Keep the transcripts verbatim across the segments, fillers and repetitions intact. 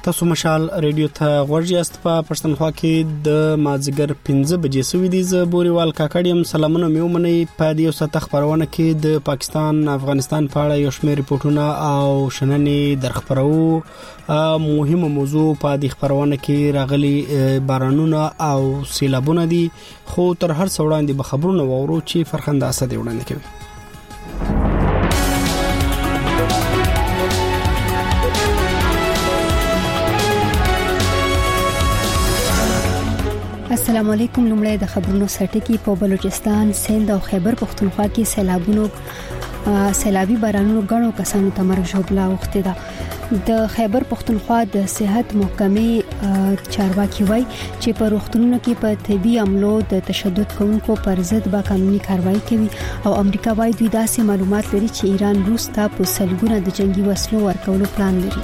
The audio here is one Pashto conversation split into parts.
تاسو مشال ریډیو ته غوږ یاست په پښتونخوا کې د مازیګر پنځه بجې سوي دي. زه بوريوال کاکړیم. سلامونه مې ومنئ. په دې وسه خبرونه کې د پاکستان افغانستان په اړه یو شمېر ریپورتونه او شننې درخبرو. مهمه موضوع په دې خبرونه کې راغلي بارانونه او سیلابونه دي، خو تر هر څه وړاندې به خبرونه وورو چې فرخنده اسد وړاندې کوي. السلام علیکم. لومړی د خبرونو سرټکی. په بلوچستان، سند او خیبر پختونخوا کې سیلابونو سیلابي بارانونو غنو کسانو ته مرګ ژوبلا وخته ده. د خیبر پختونخوا د صحت محکمې چارواکي وایي چې په روغتونونو کې په طبي عملو د تشدد کوونکو پر ضد به قانوني کاروایی کوي او امریکا وایي دوی داسې معلومات لري چې ایران روس ته په سلګونه د جنگي وسلو ورکولو پلان لري.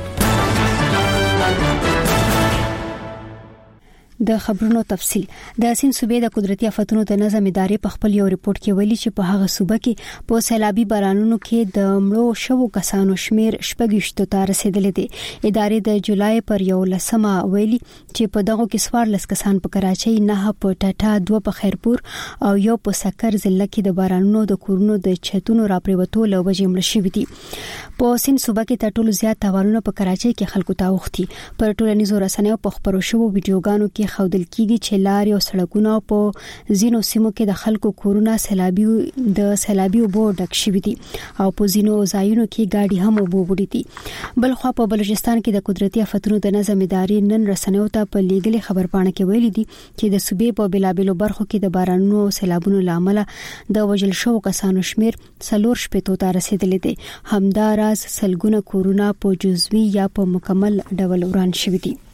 د خبرونو تفصيل. د سین صوبې د قدرتي آفتونو د نظم ادارې په خپل یو ریپورت کې ویلي چې په هغه صوبه کې په سیلابي بارانونو کې د مړو شوو کسانو شمیر شپږ ته رسیدلی دی. ادارې د جولای پر یو لسمه ویلي چې په دغه کې څوارلس کسان په کراچۍ، نه په ټاټا، دوه په خیرپور او یو په سکر ضلع کې د بارانونو د کورونو د چتونو راپریوتو له وجې مړ شوي دي. په سین صوبه کې تر ټولو زیات تاوانونه په کراچۍ کې خلکو ته اوختي. پر ټولنیزو رسنیو په خبرو شوو ویډیوګانو کې خودل کیږي چې لارې او سړکونه په ځینو سیمو کې د خلکو کورونه سیلابي د سیلابي وبو ډک شوي دي او په ځینو ځایونو کې ګاډي هم وبو وړي دي. بل خو په بلوچستان کې د قدرتي آفتونو د نظم ادارې نن رسنیو ته په لیګلي خبرپاڼه کې ویلي دي چې د صوبې په بلابلو برخو کې د بارانونو او سیلابونو لامل د وژل شوو کسانو شمیر څلور شپږ ته رسیدلی دی. همداراز سلګونه کورونه په جزوي یا په مکمل ډول وران شوي دي.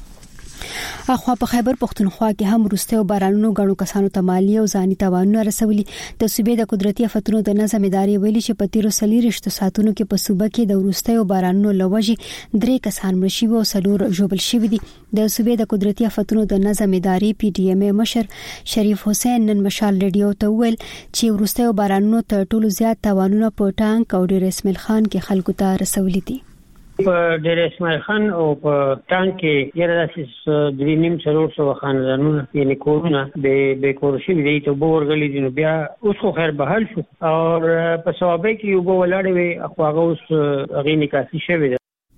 اخوا په خیبر پختونخوا کې هم وروستیو بارانونو غنو کسانو ته مالی او ځاني تاوانونه رسولي. د صوبې د قدرتي آفتونو د نظم ادارې ویلي چې په تیرو سلیریشتو ساعتونو کې په صوبه کې د وروستیو بارانونو لوجي درې کسان مړ شوي او څلور ژوبل شوي دي. د صوبې د قدرتي آفتونو د نظم ادارې پی ډي ایم ای مشر شریف حسین نن مشال ریډیو ته ویل چې وروستیو بارانونو تر ټولو زیات تاوانونه په ټانک او ډیر اسماعیل خان کې خلکو ته رسولي دي. په ډیر اسماعیل خان او په ټانک کې یره داسې درې نیم څلور سوه خاندانونه یعنی کورونه به به کور شوي دي ته وګورغلي دي. نو بیا اوس خو خیر بحال شو او په صوابه کې یو ولاړې وي خو هغه اوس هغه نکاسي شوی دی.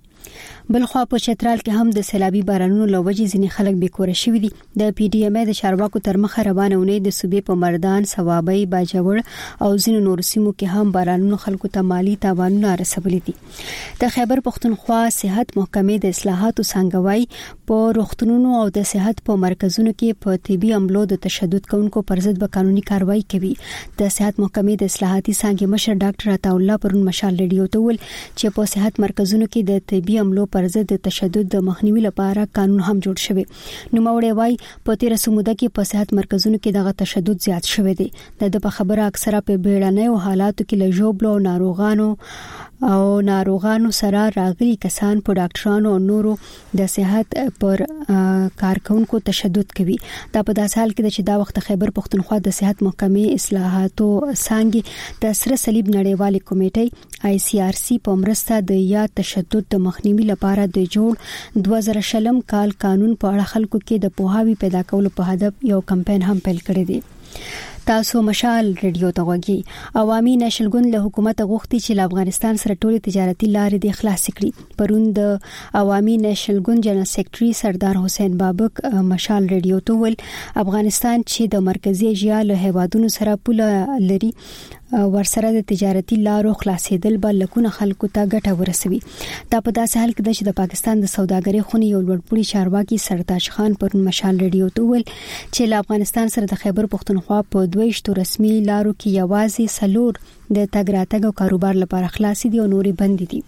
بل خو په چترال کې هم د سیلابي بارانونو لوجې ځینې خلک بیکور شوي دي. د پی ډي ایم ای د چارواکو تر مخه روانه ونې د صوبې په مردان، صوابۍ، باجوړ او ځینو نورو سیمو کې هم بارانونو خلکو ته مالی تاوانونه رسولي دي. د خیبر پختونخوا صحت محکمې د اصلاحاتو څنګهوي په روغتونونو او د صحت په مرکزونو کې په طبي عملو د تشدد کوونکو پر ضد به قانوني کاروایی کوي. د صحت محکمې د اصلاحاتي څنګه مشر ډاکټر عطا الله پرون مشال ریډیو ته ویل چې په صحت مرکزونو کې د طبي عملو پر ضد د تشدد د مخنیوي لپاره قانون هم جوړ شوی. نو موري وای په تیر سموده کې په صحت مرکزونو کې دغه تشدد زیات شوی دی. د په خبره اکثره په بیړنۍ حالاتو کې له جوبلو ناروغانو او ناروغانو سره راغلي کسان په ډاکټرانو او نورو د صحت پر کارکونکو تشدد کوي. دا په داسې حال کې چې دا وخت خیبر پختونخوا د صحت محکمې اصلاحاتو څنګه د سره صلیب نړیوالې کمیټې آی سی آر سی په مرسته د یا تشدد د مخنیوي لپاره د جوړ دوه زره شلم کال قانون په اړه خلکو کې د پوهاوی پیدا کولو په هدف یو کمپاین هم پیل کړی دی. تاسو مشال ریډیو ته وګورئ. عوامي نېشنل ګوند له حکومت غوښتي چې له افغانستان سره ټولې تجارتي لارې د خلاص کړي. پرون د عوامي نېشنل ګوند جنرال سیکریټري سردار حسین بابک مشال ریډیو ته ویل افغانستان چې د مرکزی ایشیا له هیوادونو سره پوله لري ورسره د تجارتي لارو خلاصېدل به لکونه خلکو ته ګټه ورسوي. دا په داسې حال کې چې د پاکستان د سوداګرۍ خونې یو لوړپوړي چارواکي سرتاج خان پرون مشال ریډیو ته ویل چې له افغانستان سره د خیبر پختونخوا په دویشتو رسمي لارو کې یوازې سلور د تګ راتګ او کاروبار لپاره خلاصې دي او نورې بند دي.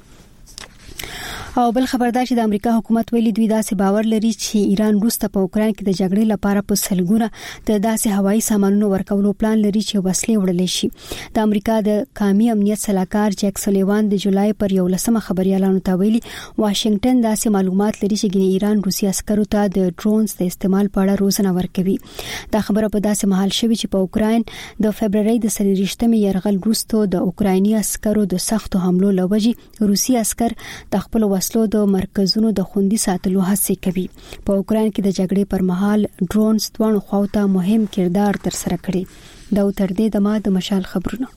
او بل خبردار چې د امریکا حکومت ویلي دوی داسې باور لري چې ایران روس ته په اوکران کې د جګړې لپاره په سلګونه د داسې هوایي سامانونو ورکولو پلان لري چې وسلې وړلې شي. د امریکا د قومي امنیت سلاکار جیک سولیوان د جولای پر یو لسمه خبريالانو ته ویلي واشنگټن داسې معلومات لري چې ګنې ایران روسي عسکرو ته د ډرونز د استعمال په اړه روزنه ورکوي. دا خبره په داسې محل شوی چې په اوکران د فبرवरी د سلیریشتمې یرغل وروسته د اوکرایني عسکرو د سختو حملو لوجې روسي عسكر د خپل وسلو د مرکزونو د خوندي ساتلو هڅه کوي. په اوکران کې د جګړې پر مهال ډرونز دوه خواته مهم کردار تر سره کړی. دا تر دې دمه د مشال خبرونه.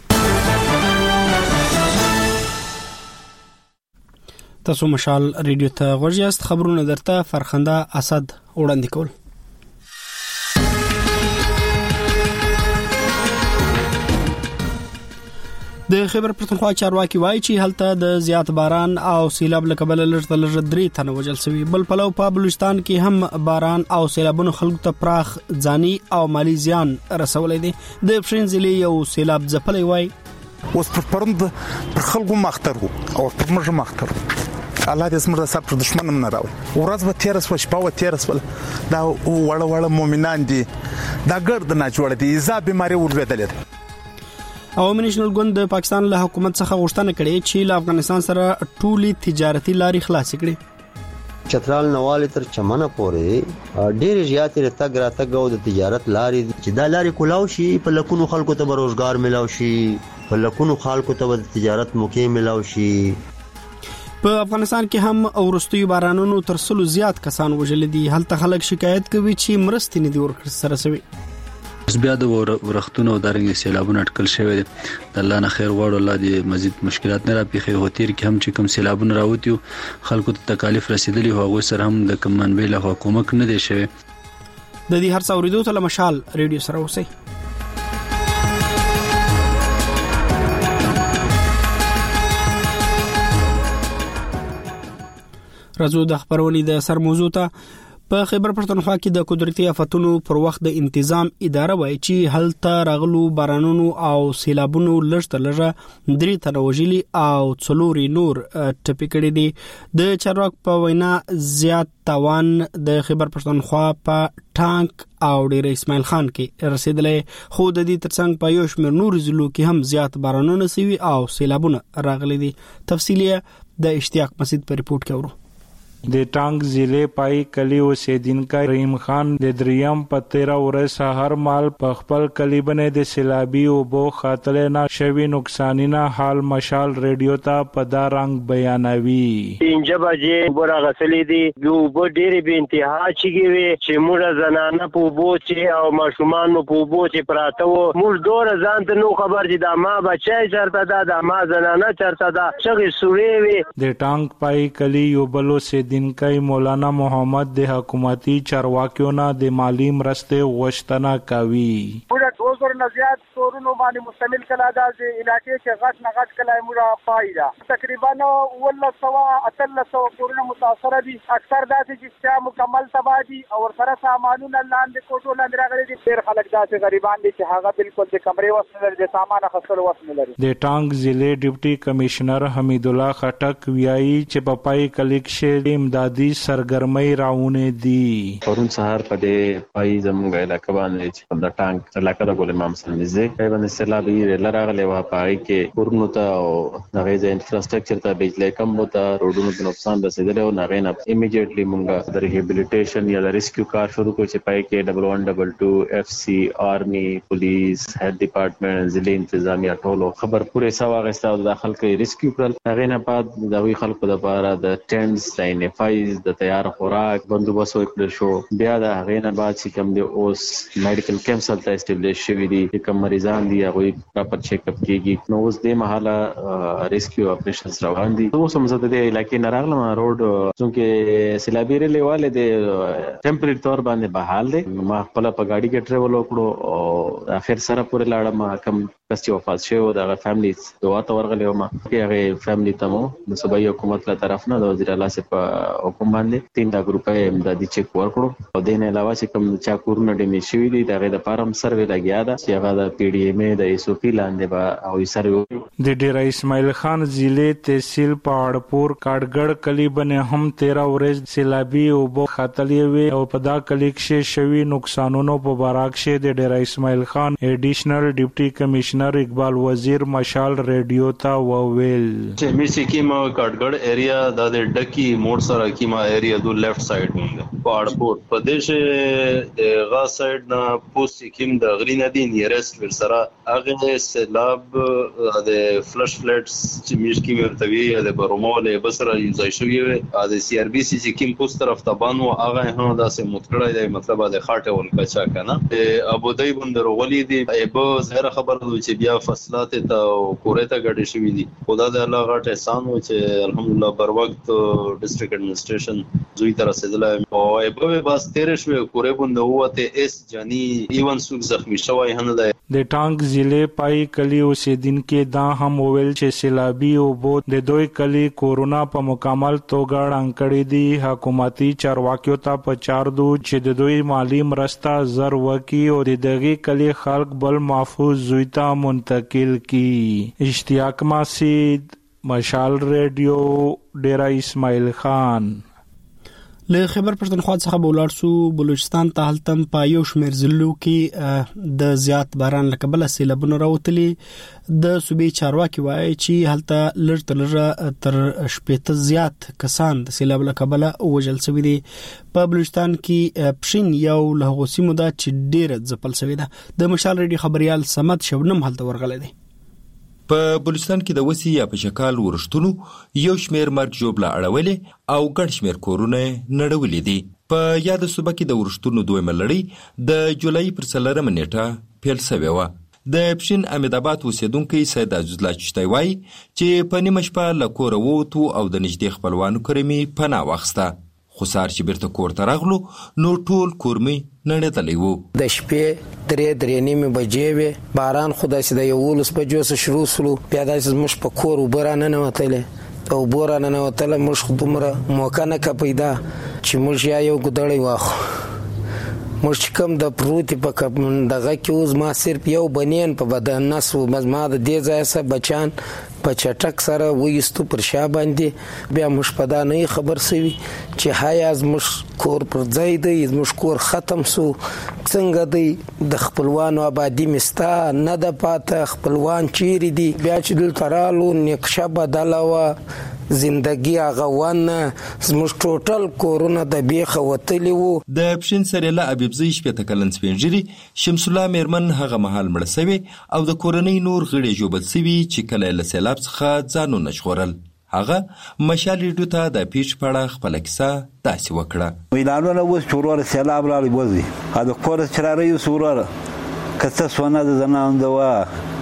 تاسو مشال ریډیو ته غوږیاست. خبرونه درته فرخنده اسد وړاندې کول. د خیبر پښتونخوا چارواکي وایي چې هلته د زیات باران او سیلاب له کبله لږ تر لږ درې تنه وژل شوي. بل پلو په بلوچستان کې هم باران او سیلابونو خلکو ته پراخ ځاني او مالی زیان رسولی دی. د پښین ضلع یو سیلاب ځپلی وایي اوس پر پرند پر خلکو مختر او پر موږ مختر الله دې زموږ د سب پر دشمن نه راوي. ورځ به تیر سو شپه و تیر سو دا وړ وړ مؤمنان دي دا ګرد نه جوړ دي ایزا بیماری ورودلې. عوامي نېشنل ګوند د پاکستان له حکومت څخه غوښتنه کړې چې له افغانستان سره ټولي تجارتي لارې خلاص کړي. چترال نواله تر چمنه پورې ډېر زیاتې تګ را تګ او د تجارت لارې چې دا لارې کولاو شي په لکونو خلکو ته روزګار ملاوي شي په لکونو خلکو ته د تجارت موقع ملاوي شي. په افغانستان کې هم اورستي بارانونو تر سلو زیات کسان وژل دي. هلته خلک شکایت کوي چې مرستې نه دي ورکړل سره سوي. بیا د ورختونو دارنګ سیلابونه اٹکل شوی دي. د الله نه خیر غواړو الله دې مزید مشکلات نه را پیښي. هوتیر کې هم چې کوم سیلابونه راوتیو خلکو ته تکالیف رسیدلی هغه سره هم د کوم منبع له حکومت نه دی شوی. د دې هر څو ریډیو ته مشال ریډیو سره اوسئ. راځو د خبرونې د سر موضوع ته. په خیبر پښتونخوا کې د قدرتي آفتونو پر وخت د تنظیم اداره وایي چې هلته راغلو بارانونو او سیلابونو لږ تر لږه درې تنه وژلي او څلور نور ټپي کړي دي. د چارواک په وینا زیات تاوان د خیبر پښتونخوا په ټانک او ډیر اسماعیل خان کې رسیدلی، خو د دې ترڅنګ په یو شمېر نور ضلعو کې هم زیات بارانونه سوي او سیلابونه راغلي دي. تفصیلی د اشتیاق مسجد په ریپورت کې ورو. د ټانک ضلع پای کلی اوسیدونکو رحیم خان د دریم په تیرا ورځ هر مال په خپل کلی باندې د سیلابي او بو خاطر نه شوی نقصانینه حال مشال ریډیو ته په دا رنگ بیانوي. انجه بجې بورا غسلې دي یو بو ډېری به انتها چیږي چې موږ زنانه په بو چې او ماشومان په بو چې پراته وو موږ دور ځان ته نو خبر دي دا ما بچای چرته دا د ما زنانه چرته دا شغې سوري وي. د ټانک پای کلی یو بلو سي دینکای مولانا محمد د حکومتي چارواکیو نه د مالی مرستې غوښتنه کوي. موږ دوزر نه زیات کورونو باندې مشتمل کلا د علاقې کې غټ نه غټ کلا موږ پایدا تقریبا ولله سوا اتل سو کورونه متاثر دي. اکثر داسې چې مکمل تبادي او سره سامانونه لاندې کوټو لاندې راغلي دي. ډېر خلک داسې غریبان دي چې هغه بالکل د کمرې وسنه لري د سامان اخیستلو وسنه لري. د ټانک ضلع ډیپټي کمشنر حمید الله خټک ویایي چې په پای کلیک شه امدادي سرګرمۍ راونه دي. پرون سهار په دې پای زموږ علاقې باندې چې د ټانک علاقې د ګول امام سره نږدې پای باندې سیلابي لراغله وا پای کې کورونو ته او دغه ځای انفراستراکچر ته بجلی کم وته روډونو ته نقصان رسیدلی او نغې نه ایمیډیټلی موږ د ریهابلیټیشن یا د ریسکیو کار شروع کړ چې پای کې ډبل ون ډبل ټو اف سی آرمي پولیس هیډ ډپارټمنټ ضلع انتظامیه ټولو خبر پوره سوا غستا او د خلکو ریسکیو کړل. هغه نه بعد د وی خلکو د لپاره د ټینټس لاین فایز د تیار خوراک بندوبست وکړل شو. بیا د هغه نه بعد چې کوم دی اوس میډیکل کیمپس ته اسټابلیش شوی دي چې کوم مریضان دي هغه پراپر چیک اپ کیږي. نو اوس د محاله ریسکیو اپریشنز روان دي. اوس هم زه د علاقې نه راغلم روډ څنګه سیلابي ریلیواله د ټمپرری تور باندې بحال دي. ما خپل په گاډي کې ټریول وکړو او اخر سره پورې لاړم کوم کس چې وفات شوی و د فیملی دعا ته ورغلی وم. هغه فیملی ته مو د صوبایي حکومت له طرف نه د وزیر اعلی په حکم باندې تین لاک روپۍ امدادي چیک ورکړو او د نه علاوه چې کوم چا کورونه ډیمیج شوي دي دغه د فارم سروې لګیا ده چې هغه د پی ډی ایم ای د ایس او پی لاندې به او سروې د ډیر اسماعیل خان ضلع تحصیل پهاړپور کاټګړ کلی باندې هم تیرا ورځ سیلابي او بو خاطلې وي او په دا کلی کې شوي نقصانونو په باراکشه د ډیر اسماعیل خان ایډیشنل ډیپټي کمشنر اقبال وزیر مشال ریډیو ته وویل چې می سکیما کاټګړ ایریا د ډکی موډ سره کیما ایریا دو لیفٹ سایډ مونږ پهاړپور په دې د غا سایډ نه پوس کیم د غری ندی نیرست ور سره هغه سیلاب د د فلش فلیټس چې میشکی مرتوی د برومول بسره یوزای شوی وي د سی ار بي سي چې کوم پوسټ طرف ته بانو هغه هم داسې متکړه دی مطلب د خاطه ولکچا کنه ابو دای بندر غلی دی به زهره خبر دوی چې بیا فصلات ته کورته غړي شوی دي خدا د الله غټ احسان و چې الحمدلله بر وخت ډیسټریکټ اډمنستریشن زوی تر رسیدله او به بس تیر شو کورې بند هوته اس جانی ایون سوق زخمی شوی هنه دی د ټانک ضلع پای کلی اوسیدونکو دا هم وویل چې سیلابي او بو د دوی کلی کورونا په مکمل توګه ړنګ دي حکومتي چارواکیو ته په چار دو چې د دوی مالی مرسته زر وکي او د دغه کلی خلک بل محفوظ زوی ته منتقل کی. اشتیاق ماسید، مشال ریډیو، ډیرا اسماعیل خان. له خبر پښتونخوا څخه بولار سو بلوچستان ته هلتم په یو شمیر ضلعو کې د زیات باران لکبل سیلابونه راوتلي. د صوبې چارواکي وایي چې هلته لړ تلره تر شپږ زیات کسان د سیلاب لکبل وژل شوی دي. په بلوچستان کې پښین یو له غوسیمو دا چې ډیره ځپل شوی ده. د مشال ریډي خبريال سمد شبنم هلته ورغلی دی. په بلوچستان کې د وسی یا په شکال ورشتونو یو شمیر مرګ جوړه اړولې او ګڼ شمیر کورونه نړولې دي. په یاد صوبه کې د ورشتونو دویمه لړۍ د جولای پر څلورمه نیټه پیل شوې و. د پښین احمد آباد اوسیدونکو سید عزیز الله چشتای وای چې په نیمه شپه له کور ووتو او د نږدې خپلوانو کرمي پناه واخسته. خو سار چې بیرته کور ته راغلو نو ټول کورمي نړېدلی وو. د شپې درې درې نیمې بجې وې، باران خو داسې د یولس بجو څخه شروع سلو، بیا داسې زموږ په کور اوبه راننوتلې او اوبه راننوتله. موږ خو دومره موقع نه که پیدا چې موږ یا یو ګدړی واخو. موږ چې کوم د پروتې په دغه کې اوس ما صرف یو بنین په بدن نس و، ما د دې ځای څخه بچان په چټک سره وایستو پر شا باندې. بیا موږ په دا نه خبر سوي چې هایا زموږ کور پر ځای دی، زموږ کور ختم سو، څنګه دی، د خپلوانو آبادي مستا نه ده پاته، خپلوان چیرې دي. بیا چې دلته رالو نقشه بدله وه، زندگی هغه ونه، زموږ ټوټل کورونه د بیخه وتلي وو. د پښین سریله ابيبزي شپته کلن سپینجری شمس الله میرمن هغه مهال مړ شوی او د کورنۍ نور غړي جوبل شوی چې کله له سیلاب څخه ځانونه ژغورل. هغه مشال ریډیو ته د پیښ پړه خپل کیسه داسې وکړه. ویلانونه اوس چورور سیلاب رالی وځي دا کور چراره یو سوراره کته سونه د زنان دوا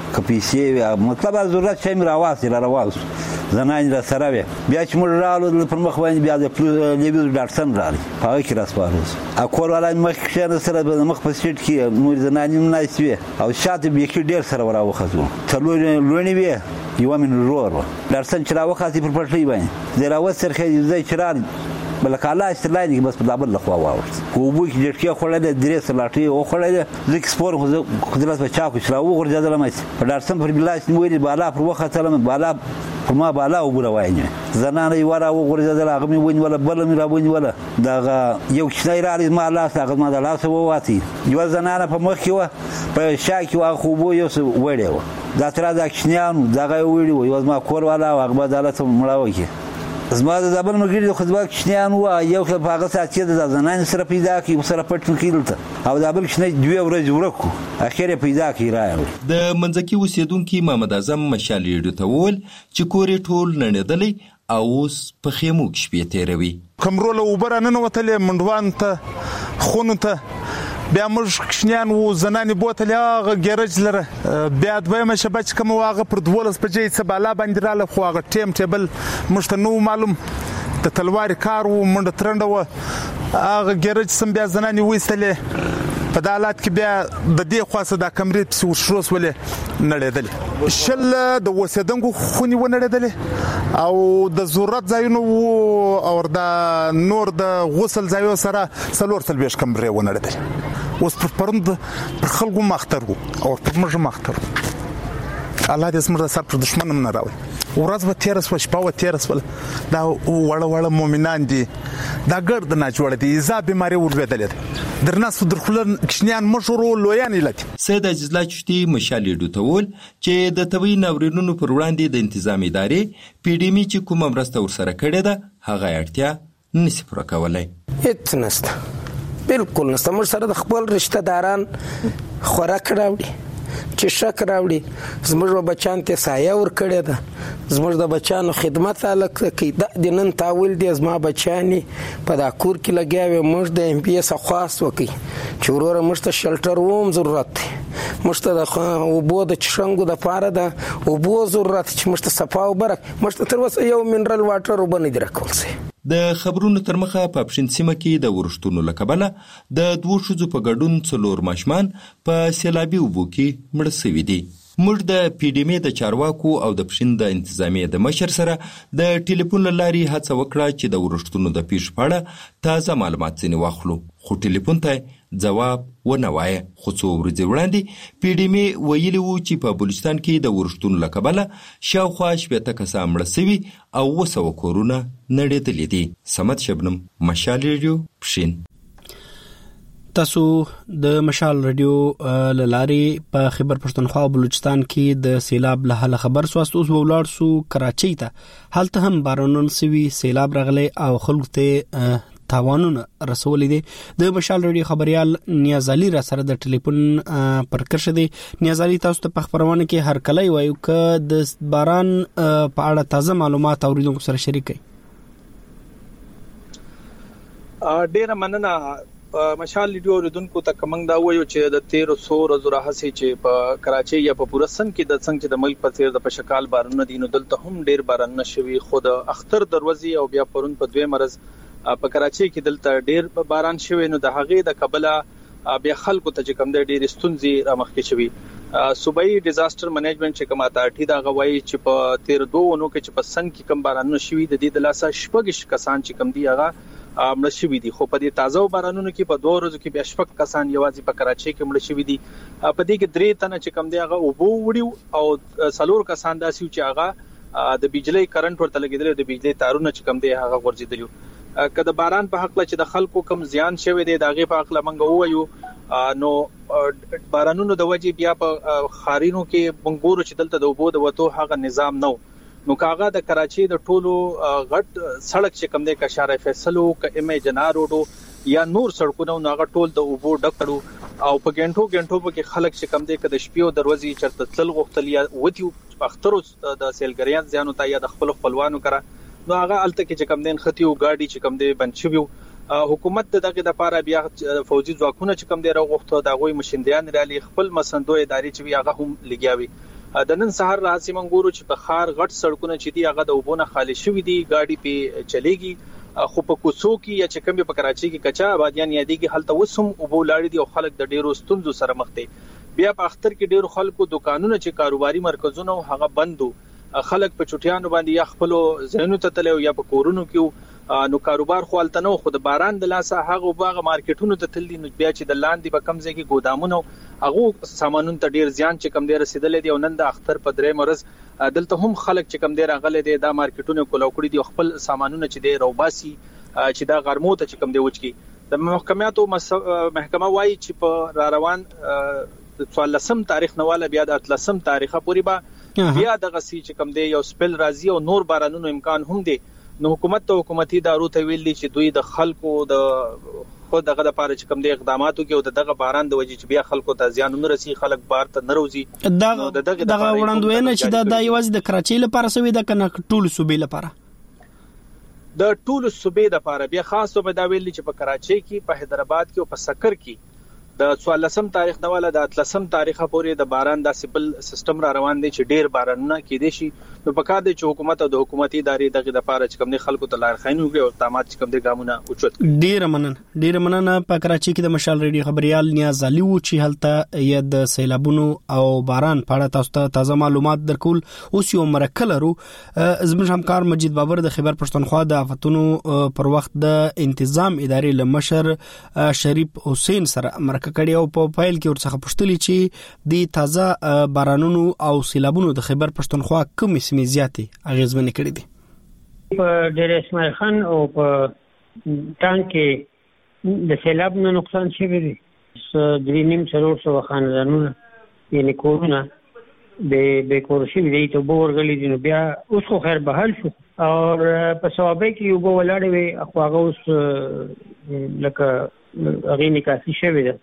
کپیسې مطلب ضرورت چې مې راواسي را راواسي زنان را سره وي. بیا چې موږ رالو پر مخ باندې بیا د لیویز ډاکټر راغی هغه کې راسپاروس اکور ولا مخ کې سره د مخ په سیټ کې موږ زنان نه نایسوي او شاته به کې ډیر سره وراوخځو څلور لونی وي یو من رور ډاکټر چې راوخځي پر پټلې باندې دراوت سره ځای چرار بل کاله استلای بس په دابل لخوا واوس کوبو کې جټکه خړل درې سلاټي او خړل زک سپور خدلات په چاکو شلا و ورجادل مې په ډاکټر پر بلاس مویل بالا پر وخت تلم بالا ما بالا وګړه وایي زنانه یې ورا وګورځدل هغه مې ونی ولا بل مې را ونی ولا دا یو شنای را ما لاس هغه ما د لاس وواتي یو زنانه په مخ کې و په شا کې و خو بو یو وړي و دا تر دا کښنیان دا وړي و یو ما کور والا هغه بدالت مړاوي کې زما د دبل مګری خو ځبا کښنیان و یو په هغه ساتي د زنانه سره پیدا کی سره پټ کېدلته او دا بل کښنی دوی ورځ ورکو اخیره پیدا کی راو. د منځکی اوسیدونکو محمد اعظم مشال ریډیو ته ول چې کورې ټول نړېدلې او اوس په خیمو کې شپې تیروي. کمرول وبرانه نو وتلې منډوان ته خونو ته بیا موږ کښنیان و زنانه بوتل هغه ګرج لره بیا دویمه شپه چې کوم واغه پر دولس بجې څه بالا باندې رااله خو هغه ټیم ټیبل موږ ته نو معلوم د تلوار کار و منډه ترنده و هغه ګرج سم بیا زنانه وېستلې په دالات کې بیا د دې خاصه د کمرې په ورشروس ولې نړېدل شل د وسیدنګو خونی و نړېدل او د ضرورت ځایونو او د نور د غسل ځایو سره څلور څلويش کمرې و نړېدل. اوس پر پرند پر خلکو مختر وو او پر موږ مختر الله دې زموږ سره پر دشمن نه راوي. ورځ به تیر سو شپه و تیر سو دا وړ وړ مؤمنان دي دا ګرد نه جوړ دي ځا بیماری ورغېدل درناس درخلن کښنیان مشورو لویان لته. سید عزیز الله چشتي مشال ریډیو ته ول چې د طبي ناورینونو پر وړاندې د تنظیم ادارې پی ډی ام چې کوم مرسته ورسره کړې ده هغه اړتیا نسی پوره کولای. هیڅ نشته بالکل نشته. موږ سره د خپل رشتہ داران خوراک راوړي چې شک راوړي زموږ بچان ته سایه ور کړی ده زموږ د بچانو خدمت الک کوي د نن تاول دي زما بچانی په دا کور کې لګیاوي موږ د ام پی اس خواست وکي چې ورور موږ ته شلټر ووم ضرورت دی موږ ته د اوبو د چشنګو د پاره ده اوبو ضرورت چې موږ ته صفا او برک موږ ته تر اوسه یو منرال واټر وبنه درکول سي د خبرونو تر مخه په پښین سیمه کې د ورښتونو لکبله د دوه شوزو په ګډون څلور ماشمان په سیلابي اوبو کې مړ شوي دي. موږ د پی ډی ام د چارواکو او د پښین د انتظامیې د مشر سره د ټلیفون لاري هڅه وکړه چې د ورښتونو د پیښ په اړه تازه معلومات ځنې واخلو خو ټلیفون ته جواب ونه وایه. خو څو ورځې وړاندې پی ډی ام ویلي وو چې په بلوچستان کې د ورښتونو لکبله شاوخوا شپېته کسان مړه شوي او اوه سوه کورونه نړېدلي دي. صمد شبنم، مشال ریډیو، پښین. تاسو د مشال رادیو لاري په خیبر پښتونخوا او بلوچستان کې د سیلاب له حاله خبر سواست. اوس ولاړ سو کراچۍ ته، هلته هم بارانون سوي سیلاب راغلی او خلکو ته تاوانونه رسولې دي. د مشال رادیو خبريال نیاز علي را سره د ټلیفون پر کرشه دي. نیاز علي، تاسو ته په خبرونه کې هر کله وایو ک د باران په اړه تازه معلومات اوریدونکو سره شریک کړئ. ډیره مننه. مشال ریډیو اوریدونکو ته کومنګ دا وایو چې د تیرو سو ورځو راهسي چې په کراچۍ یا په پورسن کې د څنګه چې د ملک په تیر د پشکال بارونه دي نو دلته هم ډیر باران نشوي. خود اختر دروازي او بیا پرون په دوی مرز په کراچۍ کې دلته ډیر باران شوی نو د هغې د قبله بیا خلکو ته چې کوم د ډیر ستونزې رامخکې شوي. صوبایي ډیزاستر منیجمنت چې کوم اتارټي دا غوي چې په تیر دوه ونو کې چې په سن کې کم باران نشوي د دې د لاسه شپږ کسان چې کم دي هغه مړ شوي دي. خو په دې تازه بارانونو کې په دوه ورځو کې بیا شپږ کسان یوازې په کراچۍ کې مړ شوي دي. په دې کې درې تنه چې کم دي هغه اوبو وړي او څلور کسان داسې چې هغه د بجلی کرنٹ ورته لګیدل د بجلی تارونه چې کم دي هغه ورځېدل. کله باران په حق چې د خلکو کم زیان شوی دی دغه په حق لمنګ وایو نو بارانونو د وجې بیا په خارینو کې بنګورو چې دلته د اوبو د وته هغه نظام نو نو کاغه د کراچۍ د ټولو غټ سړک چې کم دی کشاره فیصلو ک ام جنا روډو یا نور سړکونو نو هغه ټول د اوبو ډکړو او په ګنټو ګنټو په کې خلک چې کم دی ک د شپې او دروازې چرته تل غختل یا وتی اخترو د سیلګریان ځانو ته یا د خپل خپلوانو کرا نو هغه الته کې چې کم دین خطیو گاډي چې کم دی بنچوي. حکومت دغه د لپاره بیا فوجي ځواکونه چې کم دی راغوښته د غوي مشنديان رالي خپل مسندو ادارې چې هغه هم لګیاوي. د نن سحر راځي منګورو چې په خار غټ سړکونه چې دی هغه د وبونه خالی شوې دي گاډي په چلےږي خو په کوڅو کې یا چې کم په کراچۍ کې کچا آبادیان یادېږي هلته وسم وبو لاړې دي او خلک د ډیرو ستونزو سره مخ دي. بیا په اختر کې ډیرو خلکو دکانونه چې کاروباري مرکزونه هغه بندو خلک په چټیانو باندې یا خپل ځینو ته تلو یا په کورونو کې نو کاروبار خو الته نو خو د باران د لاسه هغه باغ مارکیټونو ته تللی نو بیا چې د لاندې په کم ځای کې ګودامونو هغه سامانونو ته ډیر زیان چې کم دی رسیدلې دی او نن د اختر په درې مرز دلته هم خلک چې کم دی راغلي دي د مارکیټونو کولو کړی دي خپل سامانونه چې دی روباسي چې دا غرمو ته چې کم دی وچ کی د محکماتو محکمه وایي چې په را روان د څوارلسم تاریخ نواله بیا د اتلسم تاریخه پورې با بیا د غسی چې کم دی یو سپل راځي او نور بارانونو امکان هم دی. نو حکومت ته حکومتي دارو ته ویلي چې دوی د خلکو د خو دغه د پاره چې کوم د اقداماتو کې او دغه باران د وجې چې بیا خلکو ته زیان نه رسي خلک بار ته نه روزي. دغه دغه وړاندوینه چې د دایواز د کراچۍ لپاره سوي د کنه ټول صوبې لپاره د ټول صوبې لپاره بیا خاصو په دا ویلي چې په کراچۍ کې په حیدرآباد کې او په سکر کې د څوارلسم تاریخ نواله د اتلسم تاریخه پورې د باران د سیبل سیستم را روان دي چې ډیر بارانونه کې دي شي نو په کار دي چې حکومت او د حکومتي ادارې دغه د پاره چې کوم دي خلکو ته لار خاين وګړي او اقدامات چې کوم دي ګامونه اوچت. ډیر مننه ډیر مننه. په کراچۍ کې د مشال ریډیو خبريال نیاز علي و چې هلته یا د سیلابونو او باران په اړه تاسو ته تازه معلومات درکول. اوس یو مرکه لرو زموږ همکار مجید بابر د خیبر پښتونخوا د آفتونو پر وخت د انتظام ادارې لمشر شریف حسین سره مرکه کړي او په فایل کې ورڅخه پوښتنه چې د تازه بارانونو او سیلابونو د خیبر پښتونخوا کومې سیمې زیاتې اغیزمنې کړې دي. په ډیر اسماعیل خان او په ټانک کې د سیلاب نه نقصان شوی دی درې نیم څلور سوه خاندانونه یعنی کورونه به به کور شوي دي ته اوبه ورغلي دي نو بیا اوس خو خیر بحال شو او په صوابۍ کې اوبه ولاړې وې خو هغه اوس لکه هغې نکاسي شوې ده.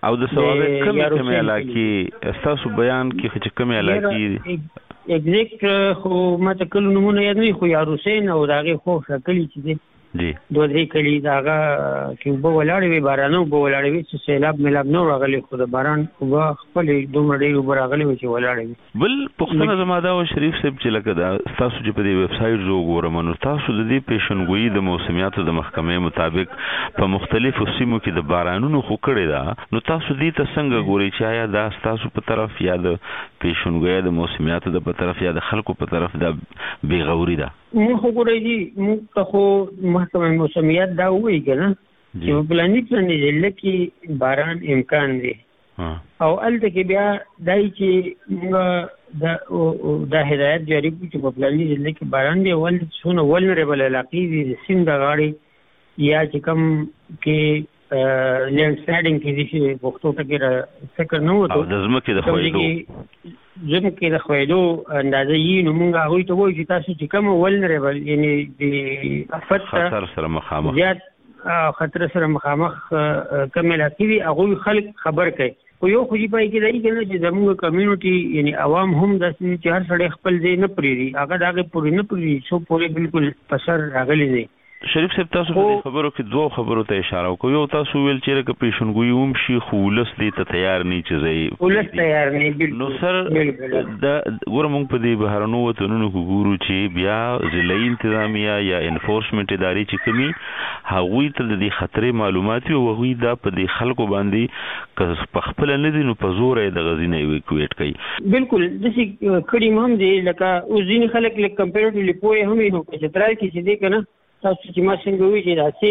او د سوابق کمې کمې علاقې تاسو بیان کې چې کمې علاقې اگزیکټ خو ماته کله نمونه یاد نه خو یار حسین او داغه خو شکلی چې دي جی دوه درې کلی داغه کې وب ولاړې وي بارانو وب ولاړې وي چې سیلاب ملاب نو راغلي خو د باران وب خپل دومره ډېر وب راغلي وي چې ولاړې وي بل پښتنه زما دا شریف صاحب چې لکه دا تاسو چې په دې ویب سټ زو ګورم نو تاسو د دې پیشنګوئی د موسمیاتو د محکمې مطابق په مختلفو سیمو کې د بارانونو خو کړی دا نو تاسو دې ته څنګه ګوري چې آیا دا تاسو په طرف یا د پیشنګوئی د موسمیاتو د په طرف یا د خلکو په طرف دا بیغوري ده مو خو ګورئ جی مو خو محکمه موسمیات دا وایي کنه چې په پلاني پلاني ضلع کې باران امکان دی او الته کې بیا دای چې موږ د د هدایت جاری کړو چې په پلاني ضلع کې باران دی ول څونه ولنربل علاقې دي سیند غاړي یا چې کوم کې لینډ سلایډینګ کې دي وختو ته کې فکر نه وته او د زمکه د خویدو زمکه د خویدو اندازې یې نو موږ هغه ته وایو چې تاسو چې کوم ولنربل یعنی د افت خطر سره مخامخ زیات خطر سره مخامخ کوم علاقې دي هغه خلک خبر کوي خو یو خو یې پای کې دی کنه چې زموږ کمیونټي یعنی عوام هم د چې هر سړی خپل ځای نه پریری هغه دغه پوری نه پریری شو پوری بالکل پسر راغلی دی شریف صاحب تاسو په خبرو کې دوه خبرو ته اشاره وکړو یو تاسو ویل چې رکه پیشنګوئی هم شي خو ولس دې ته تیار نه چې زی ولس تیار نه بالکل نو سر د ګورم په دې بهرنو وطنونو ګورو چې بیا ضلعي انتظامیه یا انفورسمنت ادارې چې کومي هغوی ته د دې خطرې معلومات او هغوی دا په دې خلکو باندې که په خپل نه دي نو په زور یې د غزینې ایویکویټ کوي بالکل د څه کړي هم دي لکه او ځین خلک لکه کمپیریټیولی پوهه هم یې نو چې ترای کې چې دې کنه تاسو چې ما څنګه وی چې دا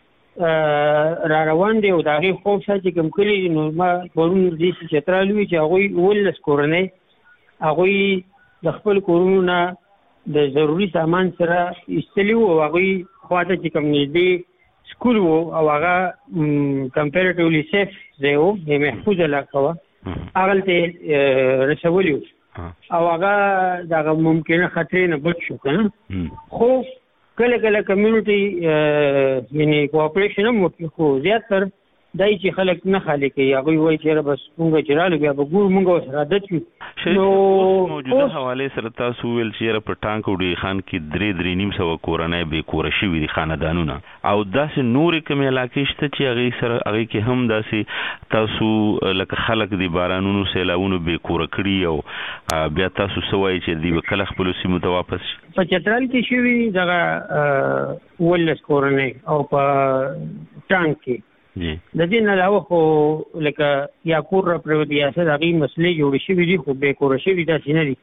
سین را روان دی او دا غي خوب چې کوم کلی نو ما ورون دي چې ترالوي چې هغه ولس کورنۍ هغه د خپل کورونو د ضروری سامان سره استلیو او هغه خواته چې کوم نږدې سکول وو او هغه کمپیریټیولی سیف دی او محفوظ علاقه و هغه ته رسولیو او هغه دا ممکنه خطرې نه بچ شو کنه خو کله کله کمیونټي یعنی کوآپریشن هم وکړي خو زیات تر دای چې خلک نه خالي کوي هغه وایي چې بس موږ چرالو بیا به ګور موږ سره عادت یو نو موجوده حواله سره تاسو ویل چې په ټانک وډي خان کې درې درې نیم سو کورنۍ به کور شي دي خاندانونه او داسې نور کوم علاقې شته چې هغه سره هغه کې هم داسې تاسو لکه خلک دي بارانونو سیلاونو به کور کړی او بیا تاسو سوای چې دی کله خپل سیمو ته واپس په چترال کې شوی دغه ولس کورنۍ او په ټانک کې د دې نه علاوه خو لکه یا کور پر ریاست هغه مسلې جوړ شي دي خو به کور شي دا سینه دي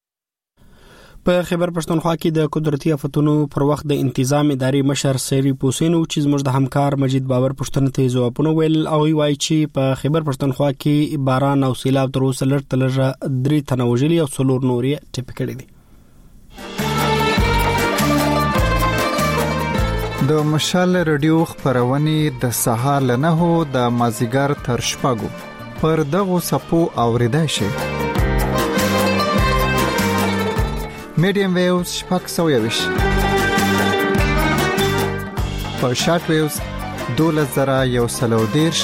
په خیبر پښتونخوا کې د قدرتي آفتونو پر وخت د انتظام ادارې مشر سری پوسینو چې زموږ د همکار مجید باور پښتون ته ځوابونه ویل او وایي چې په خیبر پښتونخوا کې باران او سیلاب تر اوسه لږ تلژه درې تنه وژلي او څلور نورې ټپي کړي دي د مشال رادیو خبرونه د سهار له نهو د مازیګر تر شپږو پر دغه سپو اوریدای شي میډیم ویوز شپږ سوه یوش په شارټ ویوز دولس زره یو سلو دیرش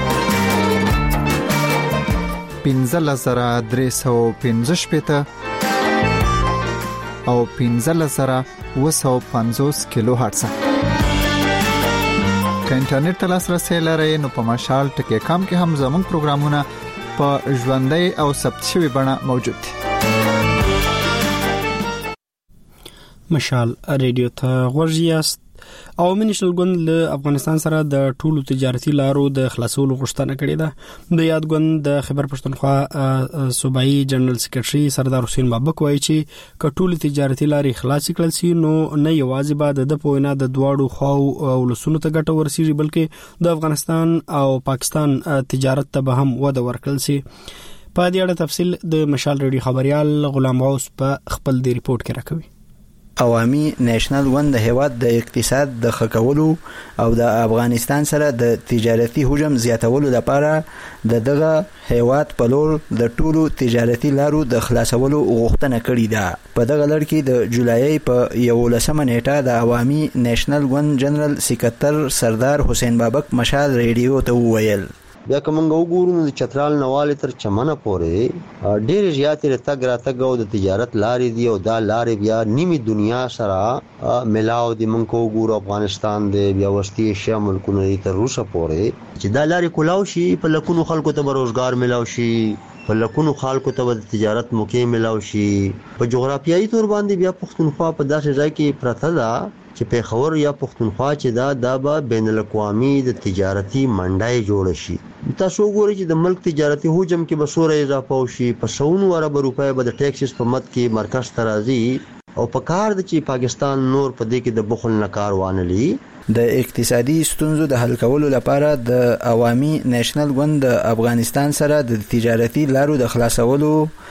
پنځلس زره درې سوه پنځه شپېته او پنځلس زره اوه سوه پنځوس کیلو هرتز که انټرنیټ ته لاسرسی لرئ نو په مشال ټکی کام کې هم زموږ پروګرامونه په ژوندۍ او ثبت شوي بڼه موجود دي. مشال ریډیو ته غوږ یاست. عوامي نېشنل ګوند له افغانستان سره د ټولو تجارتي لارو د خلاصولو غوښتنه کړې ده. د یاد ګوند د خیبر پښتونخوا صوبایي جنرال سیکریټري سردار حسین بابک وایي چې که ټولو تجارتي لارې خلاص کړل شي نو نه یوازې به د په وینا د دواړو خواو ولسونو ته ګټه ورسیږي بلکې د افغانستان او پاکستان تجارت ته به هم وده ورکړل شي. په دې اړه تفصیل د مشال ریډیو خبريال غلام غوث په خپل دی ریپورت کې راکوي. عوامي نېشنل ګوند د هیواد د اقتصاد د خکولو او د افغانستان سره د تجارتي حجم زیاتولو لپاره د دغه هیواد په لور د ټولو تجارتي لارو د خلاصولو غوښتنه کړې ده. په دغه لړ کې د جولای په یولسمه نیټه د عوامي نېشنل ګوند جنرال سکرټر سردار حسین بابک مشال ریډیو ته وویل بیا کومه وګورو د چترال نواله تر چمنه پورې ډېر زیاتې تګ را تګ او د تجارت لارې دی او دا لارې بیا نیمه دنیا سره ملاو دي مونږ وګورو افغانستان دی بیا وسطي ایشیا ملکونه تر روسه پورې چې دا لارې کولاو شي په لکونو خلکو ته روزګار ملاو شي په لکونو خلکو ته د تجارت موقع ملاو شي په جغرافیایي تور باندې بیا پښتونخوا په داسې ځای کې پرته ده چې پیښور یا پښتونخوا چې دا د با بین الاقوامي د تجارتي منډای جوړ شي تاسو وګورئ چې د ملک تجارتي حجم کې به سوره اضافه وشي په سونو ارب روپۍ به د ټیکسز په مد کې مرکز ترازی او په کار د چې پاکستان نور په دې کې د بخل نکار وانلی د اقتصادي ستونزو د حل کولو لپاره د عوامي نېشنل ګوند د افغانستان سره د تجارتي لارو د خلاصولو